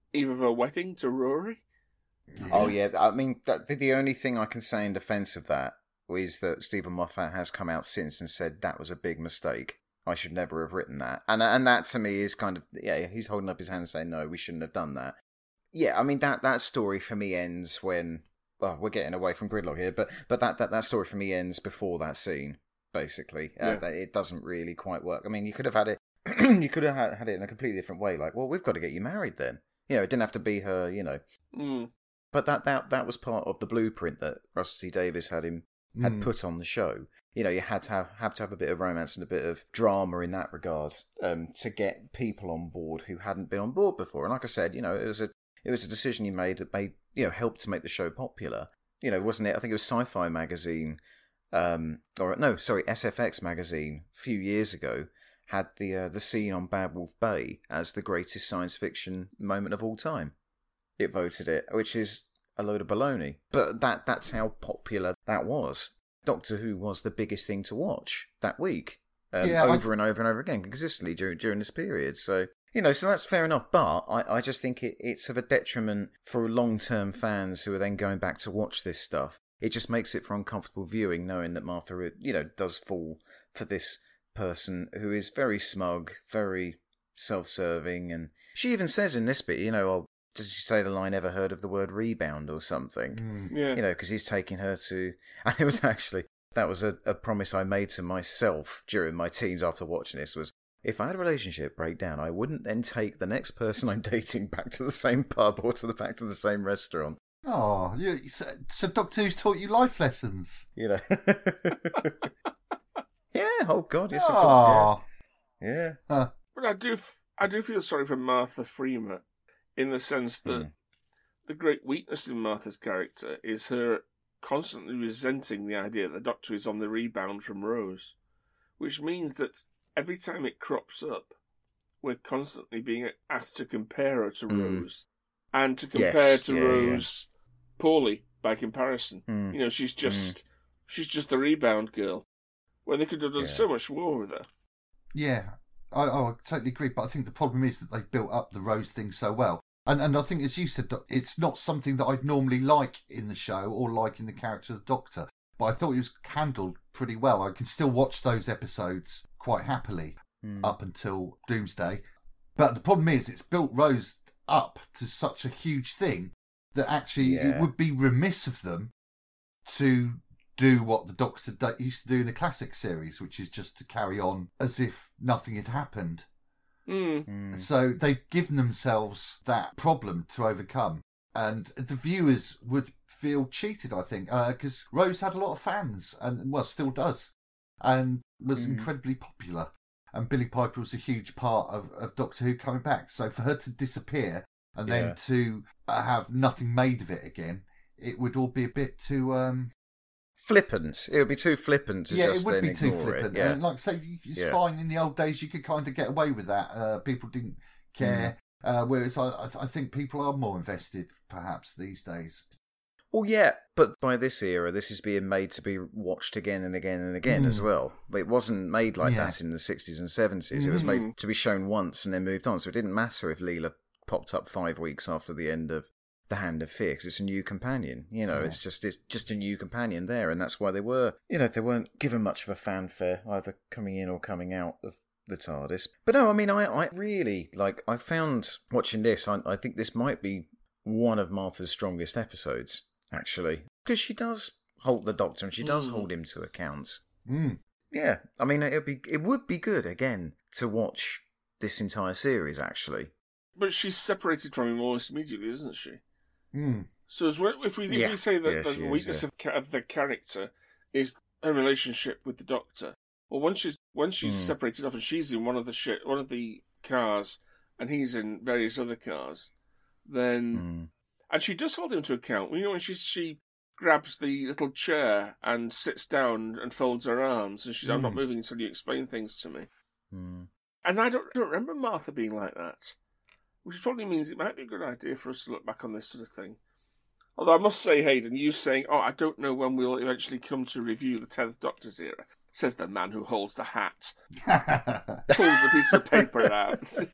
eve of a wedding to Rory. Oh yeah, I mean, the only thing I can say in defence of that is that Stephen Moffat has come out since and said that was a big mistake. I should never have written that, and that to me is kind of, yeah, he's holding up his hand and saying no, we shouldn't have done that. Yeah, I mean that story for me ends when, well, we're getting away from Gridlock here, but that story for me ends before that scene. Basically, it doesn't really quite work. I mean, you could have had it, you could have had it in a completely different way. Like, well, we've got to get you married then. You know, it didn't have to be her. You know. Mm. But that was part of the blueprint that Russell T Davies had put on the show. You know, you had to have a bit of romance and a bit of drama in that regard to get people on board who hadn't been on board before. And like I said, you know, it was a decision you made that made, you know, helped to make the show popular. You know, wasn't it? I think it was Sci-Fi magazine, SFX magazine a few years ago had the scene on Bad Wolf Bay as the greatest science fiction moment of all time. It voted it, which is a load of baloney. But that's how popular that was. Doctor Who was the biggest thing to watch that week, over and over and over again, consistently during this period. So, you know, so that's fair enough. But I just think it's of a detriment for long-term fans who are then going back to watch this stuff. It just makes it for uncomfortable viewing, knowing that Martha, you know, does fall for this person who is very smug, very self-serving, and she even says in this bit, you know, oh, does she say the line, ever heard of the word rebound or something? Yeah. You know, because he's taking her to... And it was actually... That was a promise I made to myself during my teens after watching this, was if I had a relationship break down, I wouldn't then take the next person I'm dating back to the same pub or back to the same restaurant. Oh, so Doctor Who's taught you life lessons? You know. Yeah, oh God, yes, of course, yeah. But I do feel sorry for Martha Freeman, in the sense that the great weakness in Martha's character is her constantly resenting the idea that the Doctor is on the rebound from Rose, which means that every time it crops up, we're constantly being asked to compare her to Rose, and to compare Rose poorly by comparison. You know, she's just the rebound girl, when they could have done so much more with her. Yeah, I totally agree, but I think the problem is that they've built up the Rose thing so well. And I think, as you said, it's not something that I'd normally like in the show or like in the character of the Doctor, but I thought it was handled pretty well. I can still watch those episodes quite happily up until Doomsday. But the problem is it's built Rose up to such a huge thing that actually it would be remiss of them to do what the Doctor used to do in the classic series, which is just to carry on as if nothing had happened. So they've given themselves that problem to overcome, and the viewers would feel cheated, I think, because Rose had a lot of fans, and well, still does, and was incredibly popular, and Billie Piper was a huge part of Doctor Who coming back. So for her to disappear and then to have nothing made of it again, it would all be a bit too flippant. It would be too flippant to just then ignore it. Yeah, it would be too flippant. Yeah. And like I say, it's fine. In the old days, you could kind of get away with that. People didn't care. Whereas I think people are more invested, perhaps, these days. Well, yeah, but by this era, this is being made to be watched again and again and again as well. It wasn't made like that in the 60s and 70s. It was made to be shown once and then moved on. So it didn't matter if Leela popped up 5 weeks after the end of The Hand of Fear, because it's a new companion. You know, it's just a new companion there, and that's why they weren't given much of a fanfare, either coming in or coming out of the TARDIS. But no, I mean, I really, I found watching this, I think this might be one of Martha's strongest episodes, actually, because she does hold the Doctor and she does hold him to account. Yeah, I mean, it would be good, again, to watch this entire series, actually. But she's separated from him almost immediately, isn't she? So if we say that the weakness of the character is her relationship with the Doctor, well, once she's separated off and she's in one of the cars and he's in various other cars, then and she does hold him to account. You know, when she grabs the little chair and sits down and folds her arms and she's I'm not moving until you explain things to me. And I don't remember Martha being like that. Which probably means it might be a good idea for us to look back on this sort of thing. Although I must say, Hayden, you saying, I don't know when we'll eventually come to review the 10th Doctor's era, says the man who holds the hat. Pulls the piece of paper out.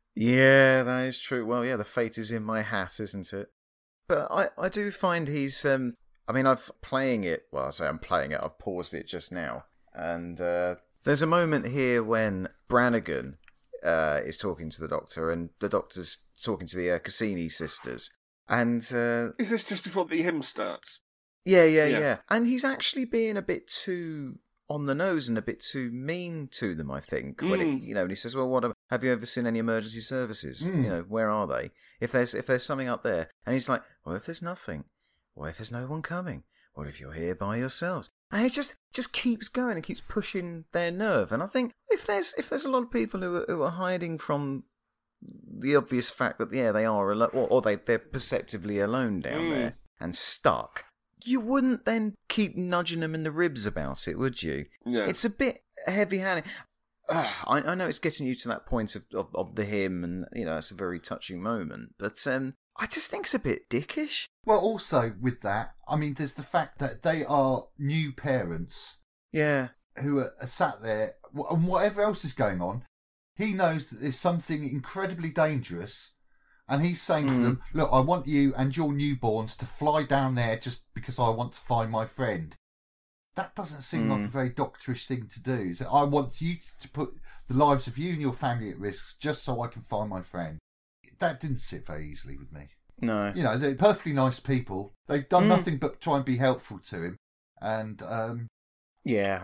Yeah, that is true. Well, yeah, the fate is in my hat, isn't it? But I do find he's... I mean, I'm playing it, I've paused it just now. And there's a moment here when Brannigan is talking to the Doctor, and the Doctor's talking to the Cassini sisters. And... is this just before the hymn starts? Yeah. And he's actually being a bit too on the nose and a bit too mean to them, I think. When and he says, "Well, have you ever seen any emergency services? Where are they? If there's something up there," and he's like, "Well, if there's nothing, what if there's no one coming? What if you're here by yourselves?" And it just keeps going and keeps pushing their nerve. And I think if there's a lot of people who are hiding from the obvious fact that they are alone, or they're perceptively alone down there and stuck, you wouldn't then keep nudging them in the ribs about it, would you? Yeah. It's a bit heavy-handed. I know it's getting you to that point of the hymn, and it's a very touching moment, but I just think it's a bit dickish. Well, also with that, I mean, there's the fact that they are new parents. Yeah. Who are sat there, and whatever else is going on, he knows that there's something incredibly dangerous. And he's saying to them, "Look, I want you and your newborns to fly down there just because I want to find my friend." That doesn't seem like a very doctorish thing to do. So I want you to put the lives of you and your family at risk just so I can find my friend. That didn't sit very easily with me. No. They're perfectly nice people. They've done nothing but try and be helpful to him. And, yeah,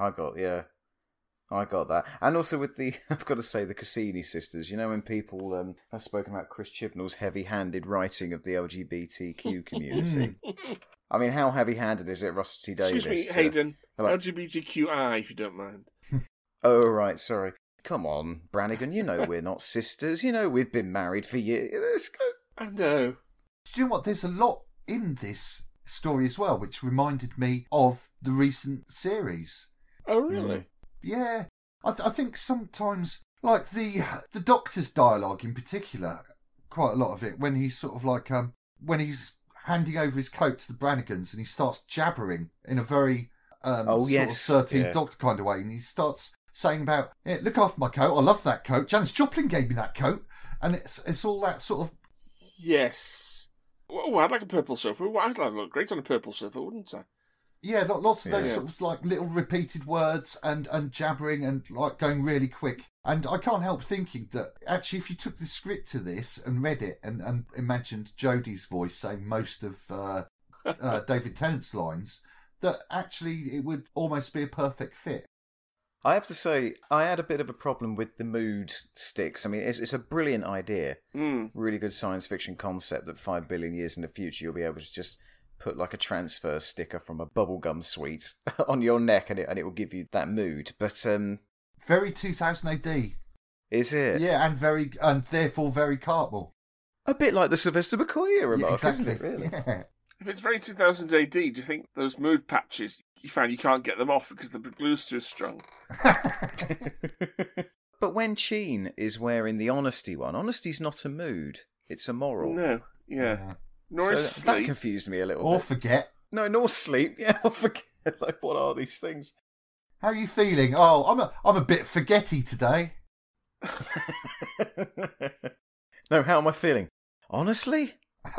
I got that. And also with I've got to say, the Cassini sisters, when people have spoken about Chris Chibnall's heavy-handed writing of the LGBTQ community. I mean, how heavy-handed is it, Russell T Davies? Excuse me, Hayden. LGBTQI, if you don't mind. Oh, right, sorry. Come on, Brannigan, we're not sisters. We've been married for years. I know. Do you know what? There's a lot in this story as well, which reminded me of the recent series. Oh, really? Yeah, I think sometimes, like the Doctor's dialogue in particular, quite a lot of it, when he's sort of like, when he's handing over his coat to the Brannigans and he starts jabbering in a very sort of 13th Doctor kind of way, and he starts saying about, "Look after my coat, I love that coat, Janis Joplin gave me that coat," and it's all that sort of... Yes. Oh, I'd like a purple sofa. I'd look great on a purple sofa, wouldn't I? Yeah, lots of those sort of like little repeated words and jabbering and like going really quick. And I can't help thinking that actually if you took the script to this and read it and imagined Jodie's voice saying most of David Tennant's lines, that actually it would almost be a perfect fit. I have to say, I had a bit of a problem with the mood sticks. I mean, it's a brilliant idea. Really good science fiction concept that 5 billion years in the future you'll be able to just put like a transfer sticker from a bubblegum sweet on your neck and it will give you that mood. But very 2000 AD. Is it? Yeah, and therefore very Cartmel. A bit like the Sylvester McCoy era, Mark, exactly. Isn't it, really? Yeah. If it's very 2000 AD, do you think those mood patches, you find you can't get them off because the glue's too strong? But when Cheen is wearing the honesty one, honesty's not a mood, it's a moral. No, yeah. Nor is sleep. That confused me a little bit. Or forget. No, nor sleep. Yeah, or forget. Like, what are these things? How are you feeling? Oh, I'm a bit forgetty today. No, how am I feeling? Honestly?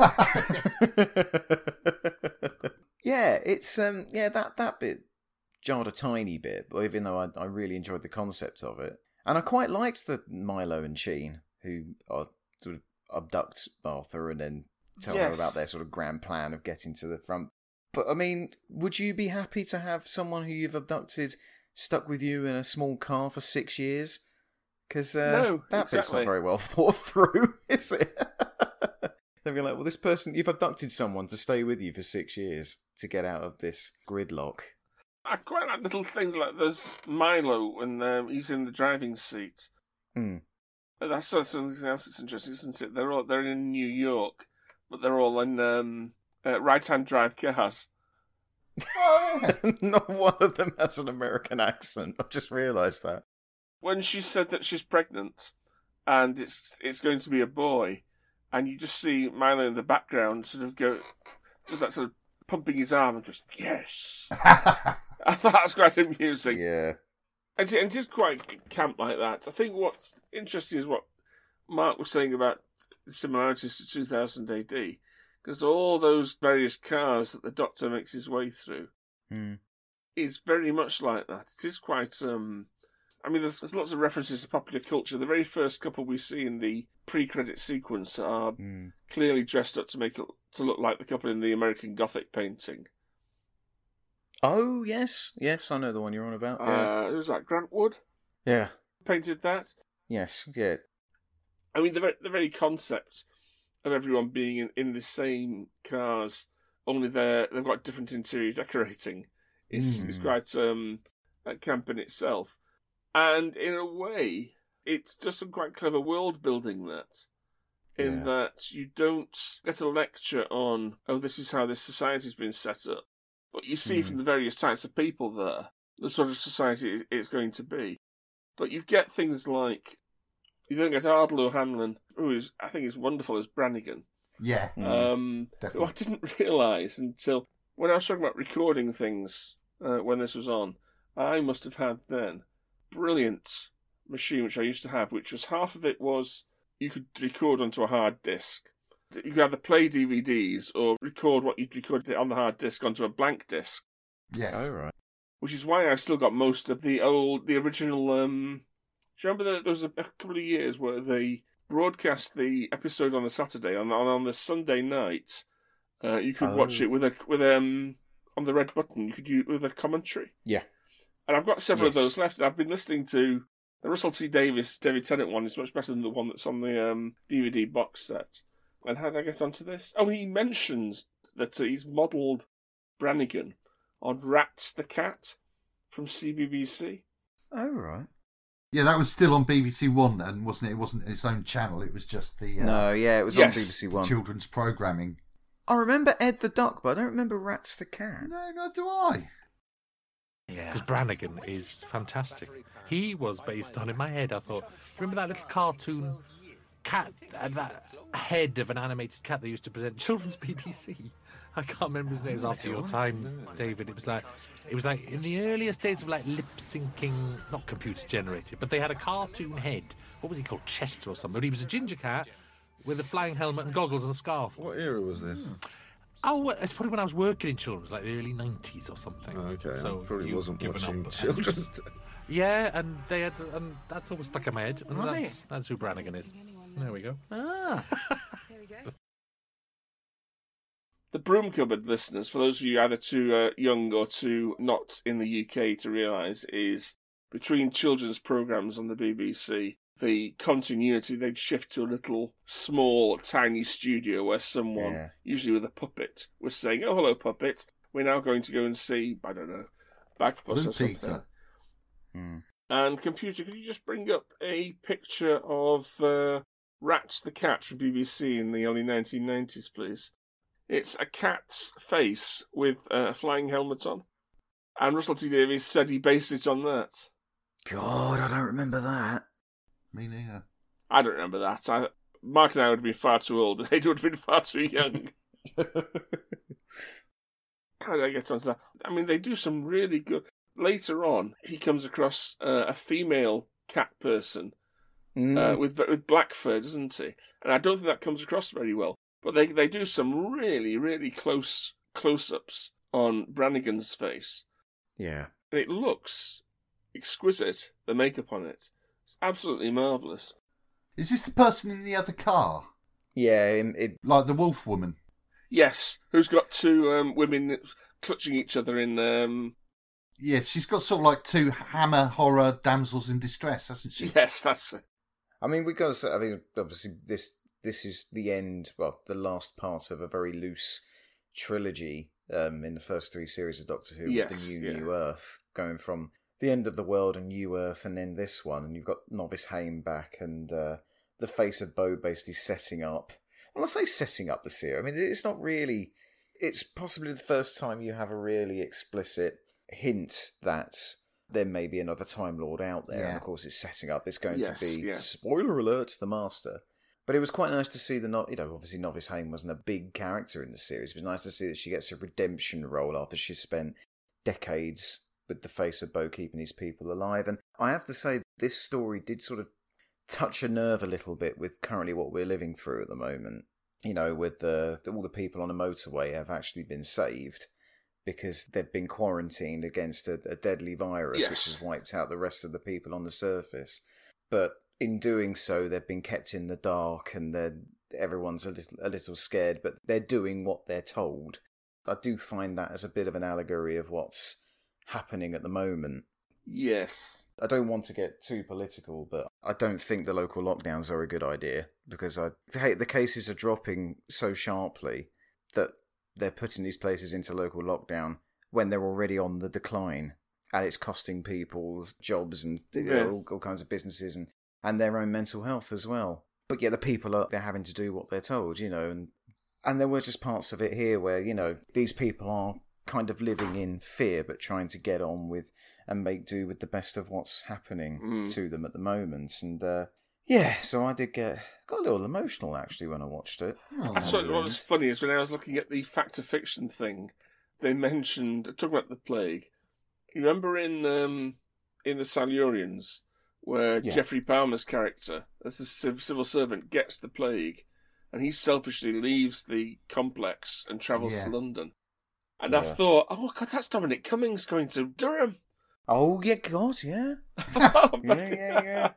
Yeah, it's that bit jarred a tiny bit, but even though I really enjoyed the concept of it. And I quite liked the Milo and Cheen, who are sort of abduct Martha and then tell her about their sort of grand plan of getting to the front. But, I mean, would you be happy to have someone who you've abducted stuck with you in a small car for 6 years? Because no, that bit's not very well thought through, is it? They'd be like, well, this person, you've abducted someone to stay with you for 6 years to get out of this gridlock. I quite like little things like there's Milo when he's in the driving seat. That's something else that's interesting, isn't it? They're in New York, but they're all in right-hand drive cars. Oh, yeah. Not one of them has an American accent. I've just realised that. When she said that she's pregnant and it's going to be a boy, and you just see Milo in the background sort of go, just that sort of pumping his arm and just, yes. I thought that was quite amusing. Yeah. And it is quite camp like that. I think what's interesting is what Mark was saying about similarities to 2000 AD, because all those various cars that the Doctor makes his way through is very much like that. It is quite... there's lots of references to popular culture. The very first couple we see in the pre-credit sequence are clearly dressed up to look like the couple in the American Gothic painting. Oh, yes. Yes, I know the one you're on about. Yeah. It was like Grant Wood? Yeah. Painted that? Yes, yeah. I mean, the very concept of everyone being in the same cars, only they've got different interior decorating, is quite a camp in itself. And in a way, it's just some quite clever world building that you don't get a lecture on, this is how this society's been set up. But you see from the various types of people there, the sort of society it's going to be. But you get things like, you don't get Ardal O'Hanlon, who I think is wonderful as Brannigan. Yeah, who I didn't realise until when I was talking about recording things when this was on. I must have had then brilliant machine which I used to have, which was half of it was you could record onto a hard disk. You could either play DVDs or record what you'd recorded on the hard disk onto a blank disk. Yes. Oh, right. Which is why I've still got most of the original... do you remember that there was a couple of years where they broadcast the episode on the Saturday, on the Sunday night, you could watch it with on the red button, you could use with a commentary. Yeah. And I've got several of those left. I've been listening to the Russell T Davies, David Tennant one. Is much better than the one that's on the DVD box set. And how did I get onto this? Oh, he mentions that he's modelled Brannigan on Rats the Cat from CBBC. Oh, right. Yeah, that was still on BBC One then, wasn't it? It wasn't its own channel. It was just the... it was on BBC One. Children's programming. I remember Ed the Duck, but I don't remember Rats the Cat. No, nor do I. Yeah. Because Brannigan is fantastic. He was based on, in my head, I thought, remember that little cartoon cat, that head of an animated cat they used to present children's BBC? I can't remember his name. It was after your time, David. It was like in the earliest days of like lip syncing, not computer generated, but they had a cartoon head. What was he called? Chester or something. But he was a ginger cat with a flying helmet and goggles and a scarf. What era was this? Oh, it's probably when I was working in children's, like the early 90s or something. Oh, okay, so I probably wasn't watching up. children's. Yeah, and they had, and that's always stuck in my head. And that's who Brannigan is. There we go. Ah. The Broom Cupboard, listeners, for those of you either too young or too not in the UK to realise, is between children's programmes on the BBC, the continuity, they'd shift to a little small, tiny studio where someone, usually with a puppet, was saying, "Oh, hello, puppet. We're now going to go and see, I don't know, Bagpuss or something." And computer, could you just bring up a picture of Rats the Cat from BBC in the early 1990s, please? It's a cat's face with a flying helmet on. And Russell T Davies said he based it on that. God, I don't remember that. Me neither. I don't remember that. Mark and I would have been far too old. They would have been far too young. How did I get onto that? I mean, they do some really good... Later on, he comes across a female cat person with black fur, doesn't he? And I don't think that comes across very well. But they do some really, really close-ups on Brannigan's face. Yeah. And it looks exquisite, the makeup on it. It's absolutely marvellous. Is this the person in the other car? Yeah. Like the wolf woman? Yes, who's got two women clutching each other in... Yeah, she's got sort of like two Hammer horror damsels in distress, hasn't she? Yes, that's it. I mean, because, obviously this is the end, well, the last part of a very loose trilogy in the first three series of Doctor Who, with the New Earth, going from the end of the world and New Earth, and then this one, and you've got Novice Haim back, and the Face of Boe basically setting up. Well, I say setting up the series. I mean, it's not really. It's possibly the first time you have a really explicit hint that there may be another Time Lord out there, and of course, it's setting up. It's going to be spoiler alert, the Master. But it was quite nice to see obviously Novice Haim wasn't a big character in the series. It was nice to see that she gets a redemption role after she spent decades with the Face of Boe keeping his people alive. And I have to say, this story did sort of touch a nerve a little bit with currently what we're living through at the moment. You know, with all the people on the motorway have actually been saved because they've been quarantined against a deadly virus, which has wiped out the rest of the people on the surface. But in doing so, they've been kept in the dark, and everyone's a little scared, but they're doing what they're told. I do find that as a bit of an allegory of what's happening at the moment. Yes. I don't want to get too political, but I don't think the local lockdowns are a good idea, because the cases are dropping so sharply that they're putting these places into local lockdown when they're already on the decline, and it's costing people's jobs and all kinds of businesses and their own mental health as well. But yeah, the people they're having to do what they're told, you know, and there were just parts of it here where, you know, these people are kind of living in fear but trying to get on with and make do with the best of what's happening to them at the moment. And so I got a little emotional actually when I watched it. What was funny is when I was looking at the fact of fiction thing, they mentioned, talking about the plague, you remember in the Silurians where Jeffrey Palmer's character as the civil servant gets the plague and he selfishly leaves the complex and travels to London. And I thought, oh God, that's Dominic Cummings going to Durham. Oh, yeah, God, yeah. yeah.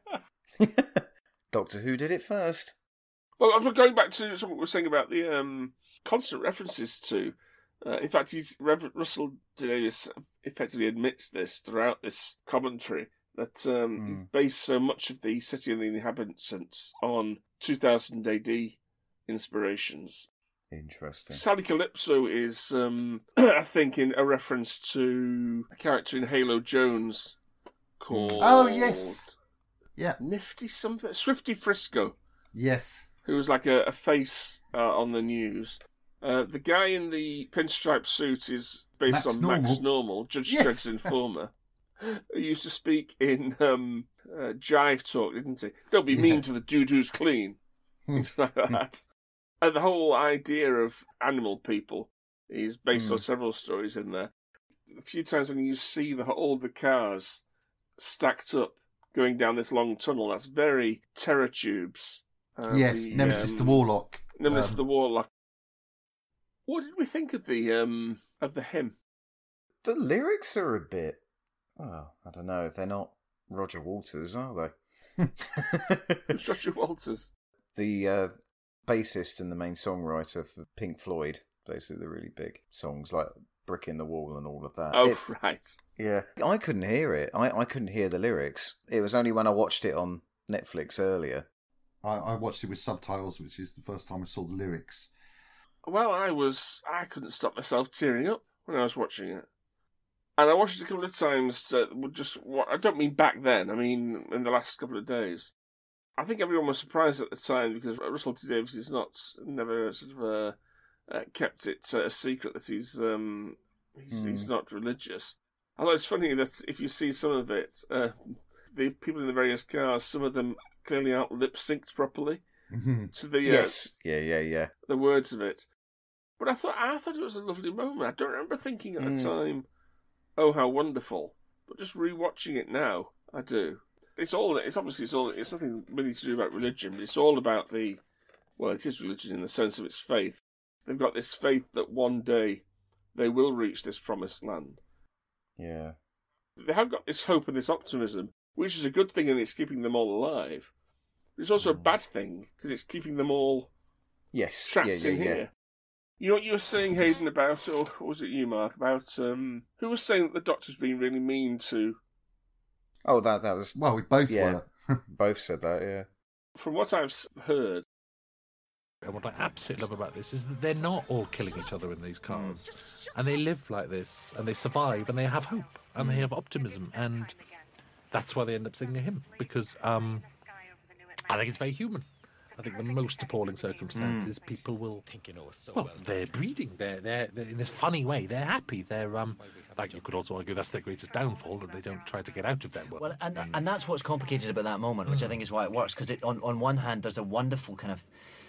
Doctor Who did it first. Well, I'm going back to what we were saying about the constant references to. In fact, Russell Davies effectively admits this throughout this commentary, that he's based so much of the city and the inhabitants on 2000 AD inspirations. Interesting. Sally Calypso is, I think, in a reference to a character in Halo Jones called... Oh, yes. Yeah. Nifty something? Swifty Frisco. Yes. Who was like a face on the news. The guy in the pinstripe suit is based on Max Normal, Judge Stredd's informer. Who used to speak in Jive Talk, didn't he? Don't be mean to the dude who's clean. Things like that. The whole idea of animal people is based on several stories in there. A few times when you see all the cars stacked up going down this long tunnel, that's very Terror Tubes. Nemesis the Warlock. Nemesis the Warlock. What did we think of the hymn? The lyrics are a bit... Well, I don't know. They're not Roger Waters, are they? Who's Roger Waters? The bassist and the main songwriter for Pink Floyd. Basically, the really big songs like Brick in the Wall and all of that. Oh, right. Yeah. I couldn't hear it. I couldn't hear the lyrics. It was only when I watched it on Netflix earlier. I watched it with subtitles, which is the first time I saw the lyrics. Well, I couldn't stop myself tearing up when I was watching it. And I watched it a couple of times. I don't mean back then. I mean in the last couple of days. I think everyone was surprised at the time because Russell T Davies is never sort of kept it a secret that he's not religious. Although it's funny that if you see some of it, the people in the various cars, some of them clearly aren't lip synced properly to the the words of it. But I thought it was a lovely moment. I don't remember thinking at the time, oh, how wonderful. But just rewatching it now, I do. It's nothing really to do about religion, but it's all about it is religion in the sense of its faith. They've got this faith that one day they will reach this promised land. Yeah. They have got this hope and this optimism, which is a good thing and it's keeping them all alive. But it's also a bad thing, because it's keeping them all trapped in here. You know what you were saying, Hayden, about, or was it you, Mark, about who was saying that the Doctor's been really mean to... Oh, that was... Well, we both were. Both said that, yeah. From what I've heard... And what I absolutely love about this is that they're not all killing each other in these cars. And they live like this, and they survive, and they have hope, and they have optimism, and that's why they end up singing a hymn, because I think it's very human. I think the most appalling circumstance is people will think, they're breeding. They're in a funny way. They're happy. They're like, you could also argue that's their greatest downfall, that they don't try to get out of that world. Well, and that's what's complicated about that moment, which I think is why it works, because on one hand there's a wonderful kind of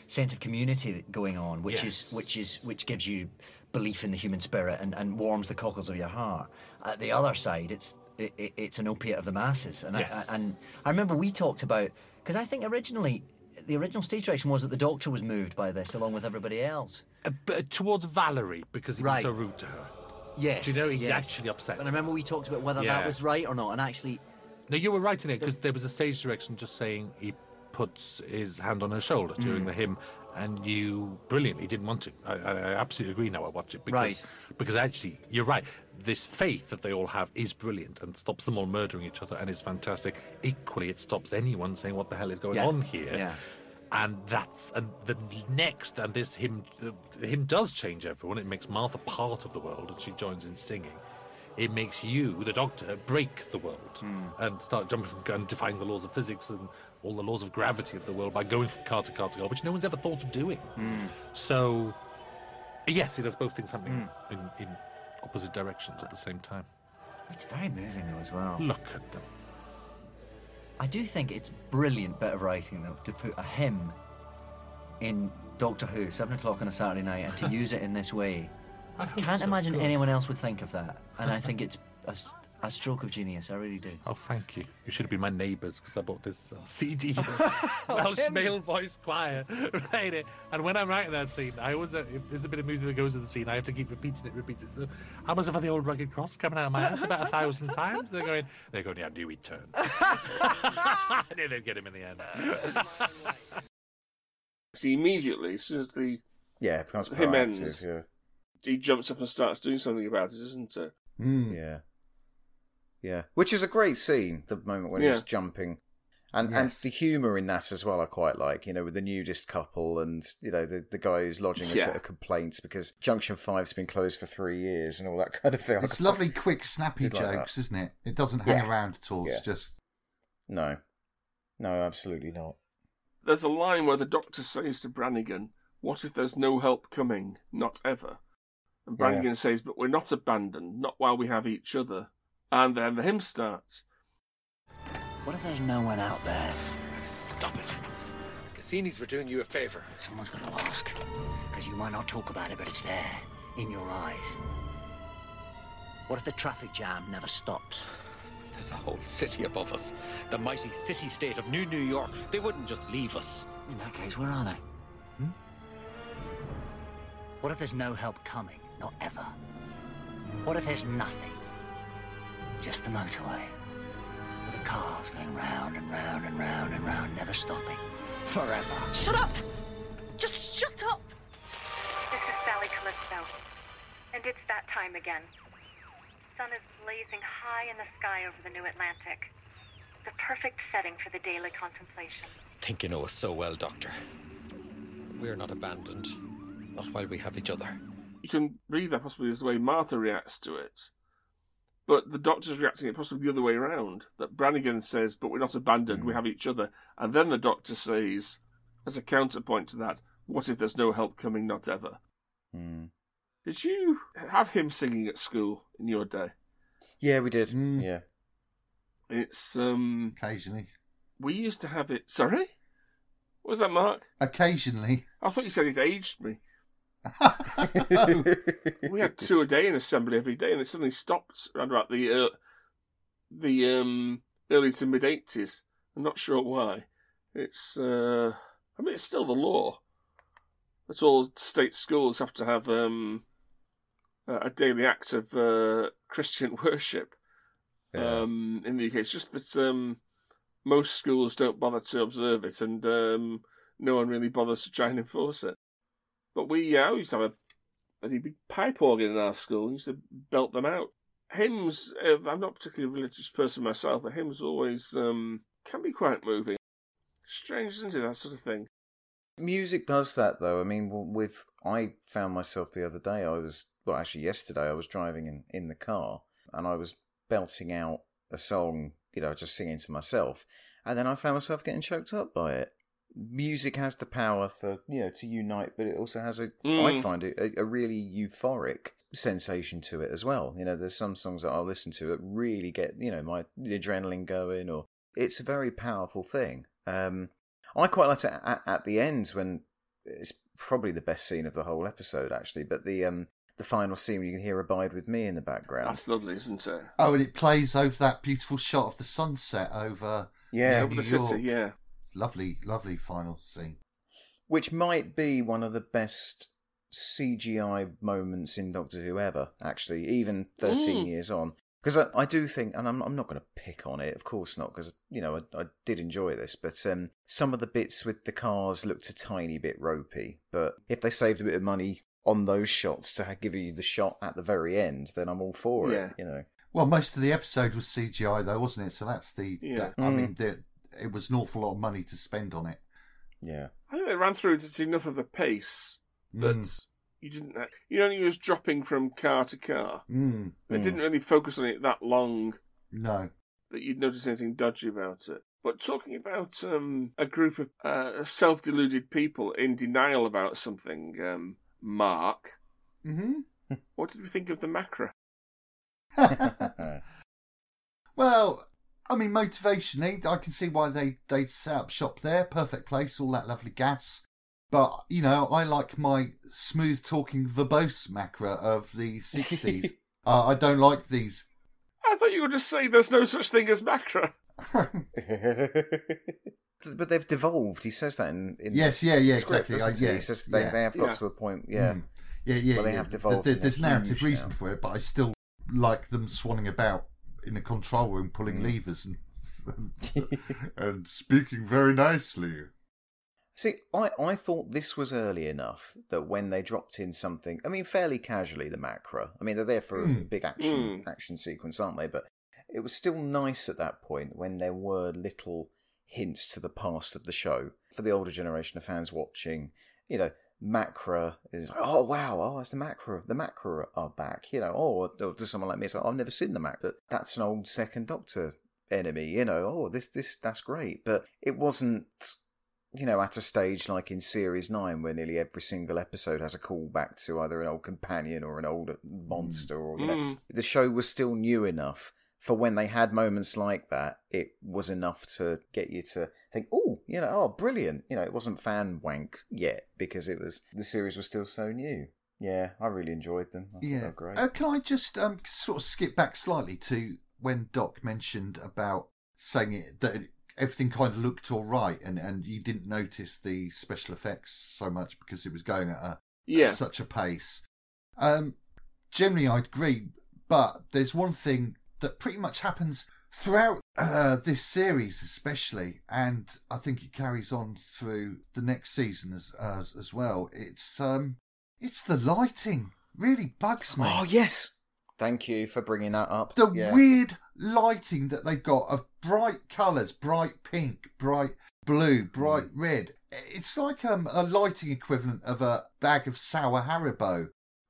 sense of community going on, which gives you belief in the human spirit and warms the cockles of your heart. At the other side, it's an opiate of the masses. And I remember we talked about, because I think originally the original stage direction was that the Doctor was moved by this along with everybody else. Towards Valerie, because he was so rude to her. Yes. Do you know, he actually upset. And I remember we talked about whether that was right or not, and actually... No, you were right in it, because there was a stage direction just saying he puts his hand on her shoulder during the hymn, and you brilliantly didn't want to. I absolutely agree now I watch it, because actually, you're right, this faith that they all have is brilliant and stops them all murdering each other and is fantastic. Equally, it stops anyone saying what the hell is going on here. Yeah. And the next, and this hymn, the hymn does change everyone. It makes Martha part of the world, and she joins in singing. It makes you, the Doctor, break the world and start jumping from and defying the laws of physics and all the laws of gravity of the world by going from car to car to car, which no one's ever thought of doing. So, yes, it does both things happening in opposite directions at the same time. It's very moving, though, as well. Look at them. I do think it's brilliant bit of writing, though, to put a hymn in Doctor Who, 7 o'clock on a Saturday night, and to use it in this way. I can't imagine anyone else would think of that, and I think it's a stroke of genius. I really do. Oh, thank you. You should have been my neighbours, because I bought this CD of Welsh male voice choir. Right? And when I'm writing that scene, I always, if there's a bit of music that goes with the scene, I have to keep repeating it. So I must have had the old rugged cross coming out of my house about 1,000 times. They're going, yeah, I knew he'd turn. I knew they'd get him in the end. See, immediately, as soon as the hymn ends, he jumps up and starts doing something about it, isn't it? Yeah. Yeah. Which is a great scene, the moment when he's jumping. And the humour in that as well I quite like, with the nudist couple and, the guy who's lodging a complaint because Junction 5's been closed for 3 years and all that kind of thing. It's lovely, quick, snappy jokes, isn't it? It doesn't hang around at all. It's just... No, absolutely not. There's a line where the Doctor says to Brannigan, "What if there's no help coming? Not ever." And Brannigan says, "But we're not abandoned, not while we have each other." And then the hymn starts. What if there's no one out there? Stop it. Cassini's were doing you a favour. Someone's going to ask. Because you might not talk about it, but it's there. In your eyes. What if the traffic jam never stops? There's a whole city above us. The mighty city-state of New York. They wouldn't just leave us. In that case, where are they? What if there's no help coming? Not ever. What if there's nothing? Just the motorway. With the cars going round and round and round and round, never stopping. Forever. Shut up! Just shut up! This is Sally Calypso. And it's that time again. Sun is blazing high in the sky over the New Atlantic. The perfect setting for the daily contemplation. Think you know us so well, Doctor. We're not abandoned. Not while we have each other. You can read that possibly as the way Martha reacts to it. But the Doctor's reacting it possibly the other way around. That Brannigan says, "But we're not abandoned, we have each other." And then the Doctor says, as a counterpoint to that, "What if there's no help coming? Not ever." Did you have him singing at school in your day? Yeah, we did. Yeah. It's, occasionally. We used to have it... Sorry? What was that, Mark? Occasionally. I thought you said it aged me. We had 2 a day in assembly every day, and it suddenly stopped around about the early to mid 80s. I'm not sure why. It's it's still the law that all state schools have to have a daily act of Christian worship. In the UK, it's just that most schools don't bother to observe it, and no one really bothers to try and enforce it. But we used to have a big pipe organ in our school and used to belt them out. Hymns, I'm not particularly a religious person myself, but hymns always can be quite moving. Strange, isn't it, that sort of thing? Music does that, though. I mean, I found myself the other day, yesterday, I was driving in the car and I was belting out a song, just singing to myself. And then I found myself getting choked up by it. Music has the power for, to unite, but it also has I find it a really euphoric sensation to it as well. There's some songs that I'll listen to that really get, my adrenaline going, or it's a very powerful thing. I quite like it at the end when it's probably the best scene of the whole episode, actually. But the final scene where you can hear "Abide with Me" in the background. That's lovely, isn't it? Oh, and it plays over that beautiful shot of the sunset over over the New York. city. Yeah, lovely, lovely final scene. Which might be one of the best CGI moments in Doctor Who ever, actually, even 13 years on. Because I do think, and I'm not going to pick on it, of course not, because, I did enjoy this, but some of the bits with the cars looked a tiny bit ropey. But if they saved a bit of money on those shots to give you the shot at the very end, then I'm all for it, Well, most of the episode was CGI, though, wasn't it? So that's it was an awful lot of money to spend on it. Yeah. I think they ran through it at enough of a pace that you only was dropping from car to car. They didn't really focus on it that long. No. That you'd notice anything dodgy about it. But talking about a group of self-deluded people in denial about something, Mark, what did we think of the Macra? Well, I mean, motivation. I can see why they'd set up shop there. Perfect place, all that lovely gas. But, I like my smooth-talking, verbose Macra of the 60s. I don't like these. I thought you were just saying there's no such thing as Macra. But they've devolved. He says that in yes, the script, exactly. He says they have got to a point, yeah. But they have devolved. There's narrative reason for it, but I still like them swanning about in a control room, pulling levers and speaking very nicely. See, I thought this was early enough that when they dropped in something, I mean, fairly casually, the Macra. I mean, they're there for a big action sequence, aren't they? But it was still nice at that point when there were little hints to the past of the show. For the older generation of fans watching, Macra is like, oh wow, it's the Macra. The Macra are back, or to someone like me, it's like, I've never seen the Macra, but that's an old Second Doctor enemy, this that's great. But it wasn't, at a stage like in Series 9 where nearly every single episode has a callback to either an old companion or an old monster, or, the show was still new enough for when they had moments like that, it was enough to get you to think, brilliant. It wasn't fan wank yet because the series was still so new. Yeah, I really enjoyed them. I thought they were great. Can I just sort of skip back slightly to when Doc mentioned about saying that everything kind of looked all right and you didn't notice the special effects so much because it was going at such a pace. Generally, I'd agree, but there's one thing that pretty much happens throughout this series especially, and I think it carries on through the next season as well. It's the lighting really bugs me. Oh yes, thank you for bringing that up. The weird lighting that they've got of bright colours, bright pink, bright blue, bright red. It's like a lighting equivalent of a bag of sour Haribo.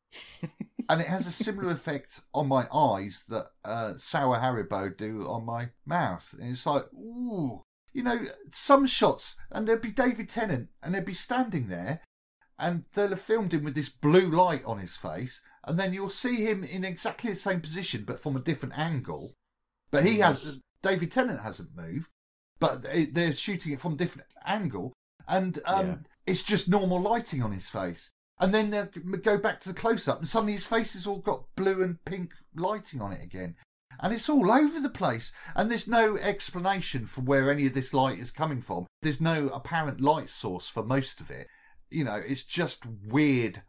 And it has a similar effect on my eyes that sour Haribo do on my mouth. And it's like, ooh. Some shots, and there'd be David Tennant, and they'd be standing there, and they'll have filmed him with this blue light on his face, and then you'll see him in exactly the same position, but from a different angle. But David Tennant hasn't moved, but they're shooting it from a different angle, and it's just normal lighting on his face. And then they'll go back to the close-up, and suddenly his face has all got blue and pink lighting on it again. And it's all over the place. And there's no explanation for where any of this light is coming from. There's no apparent light source for most of it. It's just weird,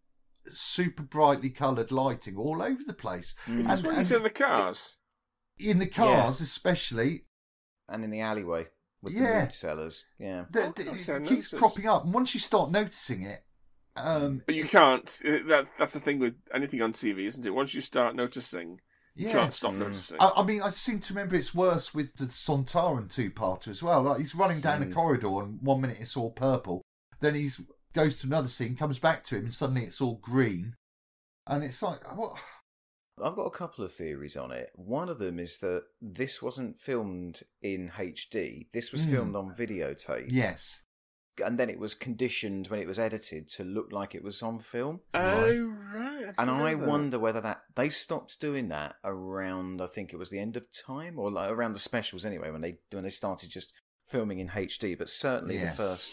super brightly coloured lighting all over the place. Is this what you see in the cars? In the cars, especially. And in the alleyway with the mood sellers. Yeah. It keeps cropping up. And once you start noticing it, but you can't. That's the thing with anything on TV, isn't it? Once you start noticing, you can't stop noticing. I mean, I seem to remember it's worse with the Sontaran two-parter as well. Like he's running down a corridor, and 1 minute it's all purple, then he goes to another scene, comes back to him, and suddenly it's all green, and it's like, what? I've got a couple of theories on it. One of them is that this wasn't filmed in HD. This was filmed on videotape. Yes. And then it was conditioned when it was edited to look like it was on film. Oh, right. And I wonder whether they stopped doing that around, I think it was the end of time, or around the specials anyway, when they started just filming in HD. But certainly the first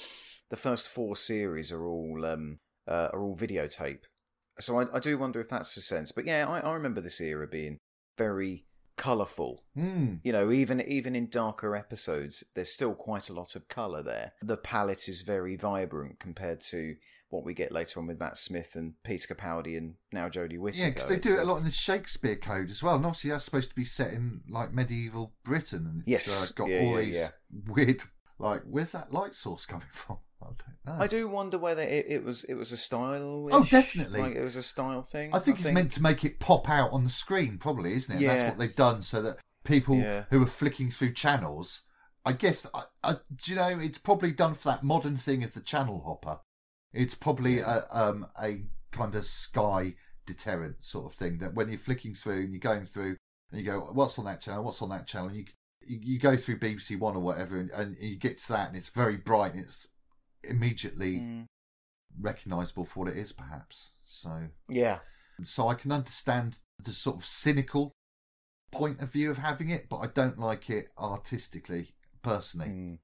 the first 4 series are all videotape. So I do wonder if that's the sense. But yeah, I remember this era being very colourful. You know, even in darker episodes, there's still quite a lot of colour there. The palette is very vibrant compared to what we get later on with Matt Smith and Peter Capaldi and now Jodie Whittaker. Yeah, because they do it a lot in the Shakespeare Code as well. And obviously that's supposed to be set in like medieval Britain. And it's got all these weird, like, where's that light source coming from? I don't know. I do wonder whether it was a style. Oh, definitely. Like it was a style thing. I think it's meant to make it pop out on the screen, probably, isn't it? Yeah. That's what they've done so that people who are flicking through channels, I guess, do you know, it's probably done for that modern thing of the channel hopper. It's probably a kind of Sky deterrent sort of thing, that when you're flicking through and you're going through and you go, what's on that channel, what's on that channel, and you go through BBC One or whatever and you get to that and it's very bright and it's immediately recognisable for what it is, perhaps. So I can understand the sort of cynical point of view of having it, but I don't like it artistically, personally.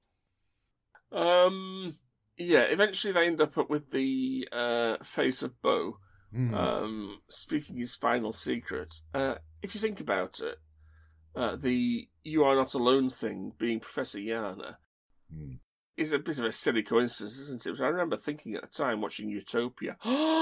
Yeah, eventually they end up with the face of Bo speaking his final secret. If you think about it, the "you are not alone" thing being Professor Yana is a bit of a silly coincidence, isn't it? But I remember thinking at the time, watching Utopia,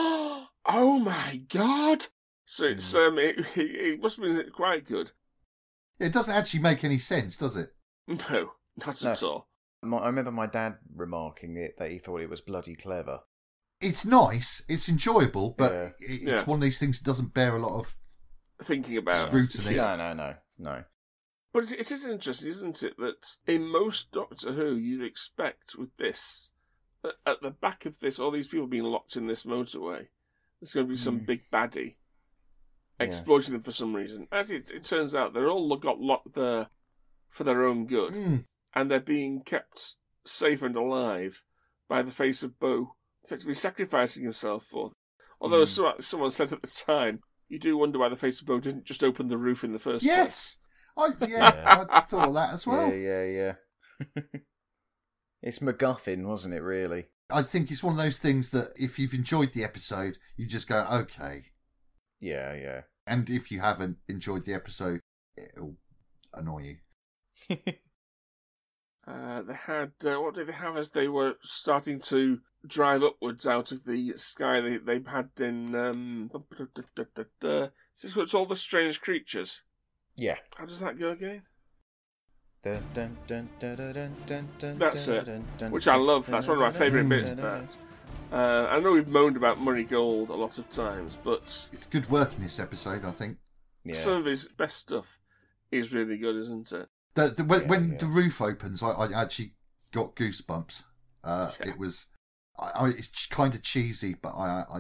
oh my god! So it's it must have been quite good. It doesn't actually make any sense, does it? No, not at all. I remember my dad remarking that he thought it was bloody clever. It's nice, it's enjoyable, but it's one of these things that doesn't bear a lot of thinking about scrutiny. No. But it is interesting, isn't it, that in most Doctor Who, you'd expect with this, that at the back of this, all these people being locked in this motorway, there's going to be some big baddie exploiting them for some reason. As it turns out, they're all got locked there for their own good, and they're being kept safe and alive by the face of Bo, effectively sacrificing himself for them. Although someone said at the time, you do wonder why the face of Bo didn't just open the roof in the first place. I thought of that as well. Yeah. It's MacGuffin, wasn't it, really? I think it's one of those things that if you've enjoyed the episode, you just go, okay. Yeah. And if you haven't enjoyed the episode, it'll annoy you. They had, what did they have as they were starting to drive upwards out of the sky? They had in, it's all the strange creatures. Yeah. How does that go again? Dun, dun, dun, dun, dun, dun, dun, That's dun, it, dun, dun, which I love. That's one of my favourite bits. That. I know we've moaned about Murray Gold a lot of times, but it's good work in this episode, I think. Yeah. Some of his best stuff is really good, isn't it? When the roof opens, I actually got goosebumps. It was, it's kind of cheesy, but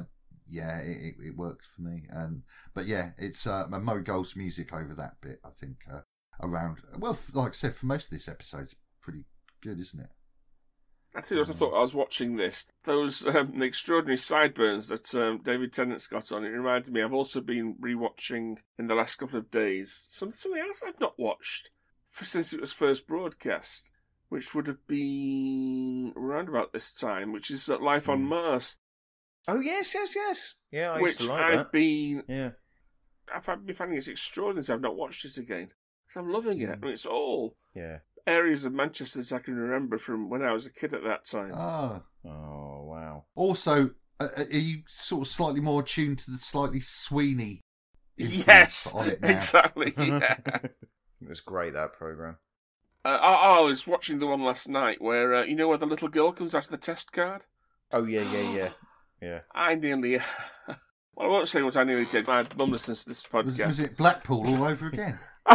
it worked for me. But it's Murray Gold's music over that bit. I think around, well, like I said, for most of this episode, it's pretty good, isn't it? I tell you what, I thought I was watching this. Those the extraordinary sideburns that David Tennant's got on, it reminded me. I've also been rewatching in the last couple of days something else I've not watched since it was first broadcast, which would have been around about this time, which is Life on Mars. Oh yes. Yeah, I which used to like I've that. been. Yeah, I've been finding it's extraordinary. I've not watched it again because I'm loving it. I mean, it's all areas of Manchester that I can remember from when I was a kid at that time. Oh wow. Also, are you sort of slightly more attuned to the slightly Sweeney Yes, on it now? exactly. Yeah. It was great, that programme. I was watching the one last night where where the little girl comes out of the test card. Oh yeah. I nearly. Well, I won't say what I nearly did. My mum listens to this podcast. Was it Blackpool all over again?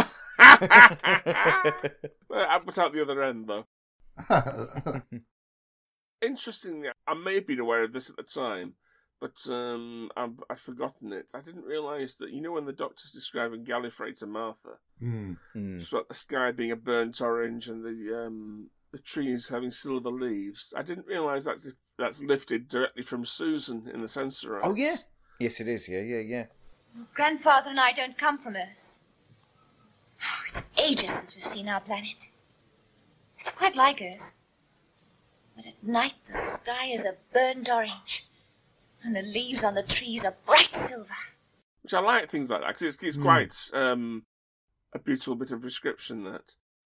I put out the other end, though. Interestingly, I may have been aware of this at the time, but I'd forgotten it. I didn't realise that, when the Doctor's describing Gallifrey to Martha, just about the sky being a burnt orange and the trees having silver leaves, I didn't realise that's lifted directly from Susan in the Sensorites. Oh, yeah. Yes, it is. Yeah. Grandfather and I don't come from Earth. Oh, it's ages since we've seen our planet. It's quite like Earth. But at night the sky is a burnt orange, and the leaves on the trees are bright silver. Which I like things like that, because it's quite a beautiful bit of description, that.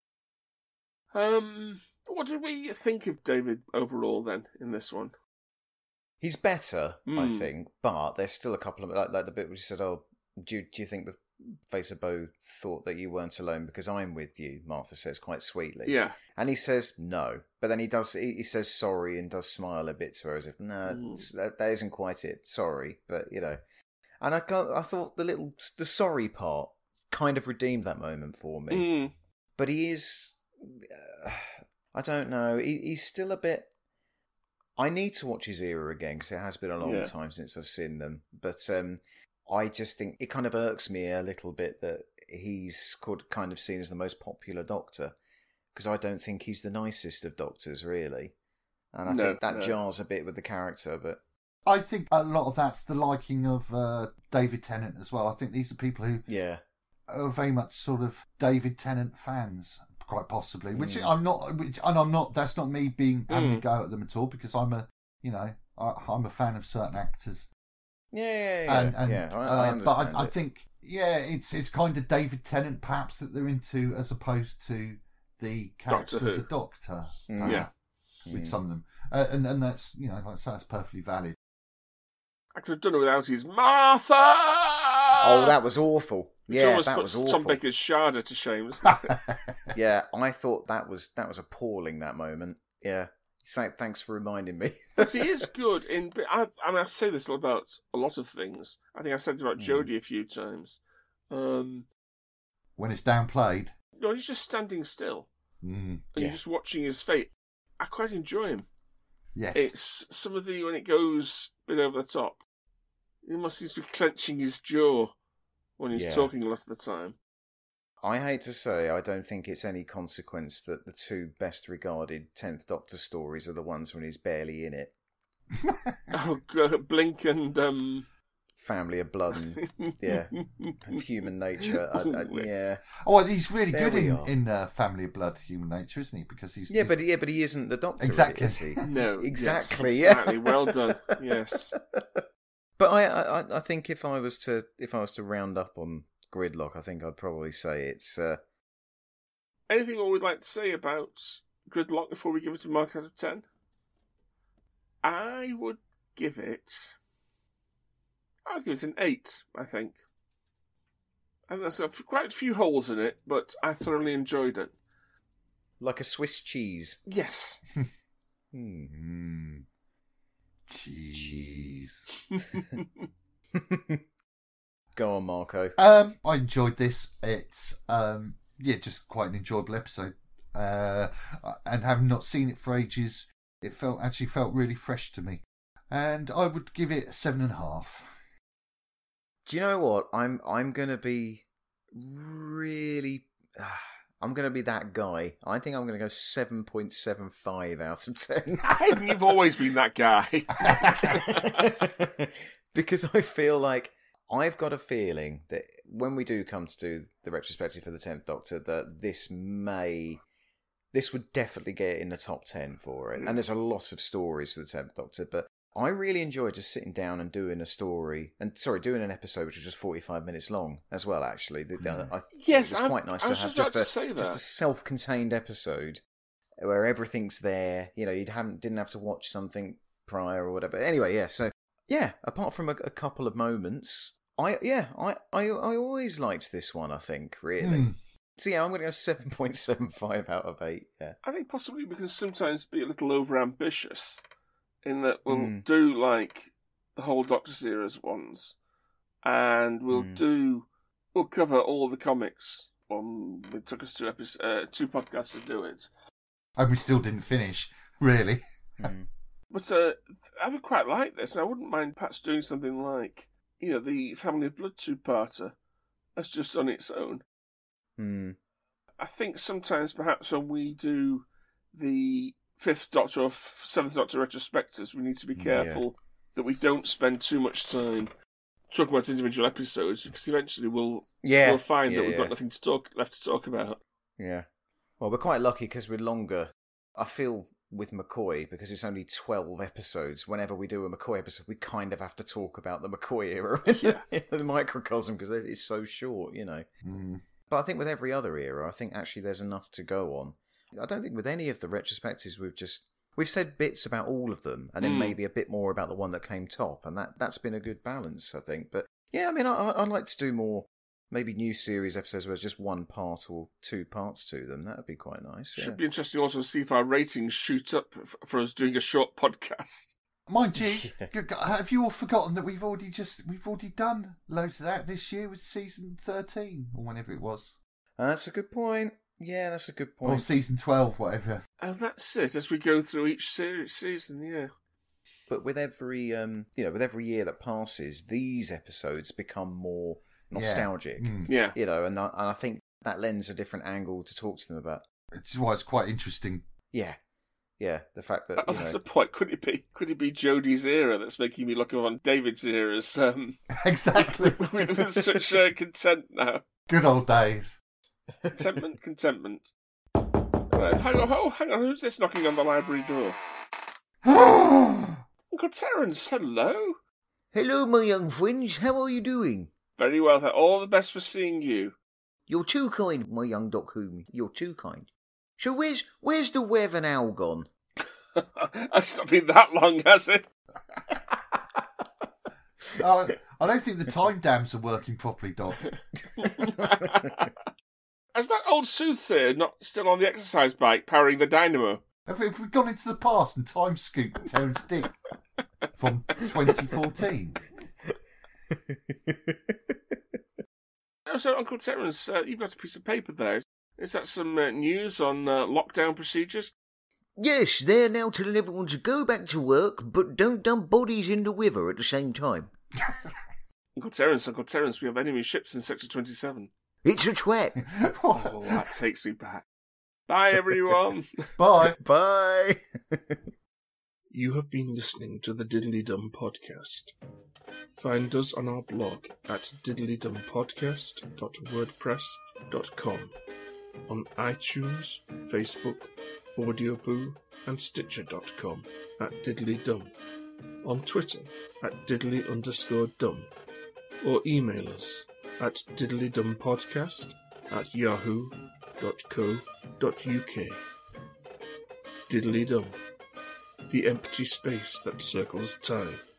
What did we think of David overall, then, in this one? He's better, I think, but there's still a couple of... Like the bit where you said, do you think the Face of Boe thought that you weren't alone because I'm with you, Martha says quite sweetly. Yeah. And he says no. But then he says sorry and does smile a bit to her as if, no, that isn't quite it. Sorry. But, you know. And I thought the sorry part kind of redeemed that moment for me. But he is... I don't know. He's still a bit... I need to watch his era again because it has been a long time since I've seen them. But I just think it kind of irks me a little bit that he's kind of seen as the most popular Doctor, because I don't think he's the nicest of Doctors, really. And I think that jars a bit with the character. But I think a lot of that's the liking of David Tennant as well. I think these are people who are very much sort of David Tennant fans. Quite possibly, which I'm not. That's not me having a go at them at all, because I'm a fan of certain actors. I understand. But I think it's kind of David Tennant perhaps that they're into, as opposed to the character of the Doctor. With some of them, and that's that's perfectly valid. I could have done it without his Martha. Oh, that was awful. Yeah, that was awful. Tom Baker's Sharda to shame, isn't it? Yeah, I thought that was appalling, that moment. Yeah. Thanks for reminding me. But he is good in... I say this about a lot of things. I think I said it about Jodie a few times. When it's downplayed? No, he's just standing still. And you're just watching his fate. I quite enjoy him. Yes. It's some of when it goes a bit over the top. He must seem to be clenching his jaw when he's talking a lot of the time. I hate to say, I don't think it's any consequence that the two best regarded 10th Doctor stories are the ones when he's barely in it. Oh, God, Blink and... Family of Blood and Human Nature. Yeah. Oh, well, he's really good in Family of Blood, Human Nature, isn't he? Because he's but he isn't the Doctor, exactly. Is he? No, exactly. Yes, exactly. Well done. Yes. But I think if I was to round up on Gridlock, I think I'd probably say it's... Anything more we'd like to say about Gridlock before we give it a mark out of 10? I would give it... I'd give it an 8, I think. And there's quite a few holes in it, but I thoroughly enjoyed it. Like a Swiss cheese. Yes. Cheese. Go on, Marco. I enjoyed this. It's just quite an enjoyable episode. And having not seen it for ages, it actually felt really fresh to me. And I would give it 7.5. Do you know what? I'm gonna be really. I'm gonna be that guy. I think I'm gonna go 7.75 out of 10. You've always been that guy. Because I feel like I've got a feeling that when we do come to do the retrospective for the 10th Doctor, that this would definitely get in the top 10 for it. And there's a lot of stories for the 10th Doctor, but I really enjoyed just sitting down and doing doing an episode which was just 45 minutes long as well, actually. Yes, it was quite nice to have just a self-contained episode where everything's there. You didn't have to watch something prior or whatever. Anyway, apart from a couple of moments, I always liked this one, I think, really. So I'm going to go 7.75 out of 8, yeah. I think possibly we can sometimes be a little over-ambitious in that we'll do, like, the whole Doctor series ones, and we'll cover all the comics. It took us 2 podcasts to do it. And we still didn't finish, really. But I would quite like this, and I wouldn't mind perhaps doing something like, the Family of Blood 2-parter. That's just on its own. I think sometimes perhaps when we do the 5th Doctor or 7th Doctor retrospectives, we need to be careful that we don't spend too much time talking about individual episodes, because eventually we'll find that we've got nothing left to talk about. Yeah. Well, we're quite lucky because we're longer. I feel with McCoy, because it's only 12 episodes, whenever we do a McCoy episode, we kind of have to talk about the McCoy era, the microcosm, because it's so short, you know. But I think with every other era, I think actually there's enough to go on. I don't think with any of the retrospectives we've said bits about all of them, and then maybe a bit more about the one that came top, and that's been a good balance, I think. But yeah, I mean, I'd like to do more, maybe new series episodes where there's just one part or two parts to them. That would be quite nice. Should be interesting also to see if our ratings shoot up for us doing a short podcast. Mind you, have you all forgotten that we've already done loads of that this year with season 13 or whenever it was? That's a good point. Yeah, that's a good point. Or season 12, whatever. Oh, that's it. As we go through each season, yeah. But with every with every year that passes, these episodes become more nostalgic. Yeah. You know, and I think that lends a different angle to talk to them about. Which is why it's quite interesting. Yeah. Yeah, the fact that that's a point. Could it be Jodie's era that's making me look on David's era as exactly with such content now? Good old days. Contentment. Hang on. Who's this knocking on the library door? Uncle Terence, hello. Hello, my young friends. How are you doing? Very well. All the best for seeing you. You're too kind, my young Doc Who. You're too kind. So where's the Wev and Owl gone? It's not been that long, has it? I don't think the time dams are working properly, Doc. Is that old soothsayer not still on the exercise bike powering the dynamo? Have we gone into the past and time scooped Terence Dick from 2014? So, Uncle Terence, you've got a piece of paper there. Is that some news on lockdown procedures? Yes, they're now telling everyone to go back to work, but don't dump bodies in the river at the same time. Uncle Terence, we have enemy ships in Sector 27. It's a trap. Oh, that takes me back. Bye, everyone. Bye. Bye. You have been listening to the Diddly Dum Podcast. Find us on our blog at diddlydumpodcast.wordpress.com, on iTunes, Facebook, Audioboo, and Stitcher.com at diddlydum, on Twitter at diddly_dum, or email us at diddlydumpodcast@yahoo.co.uk. Diddly Dum, the empty space that circles time.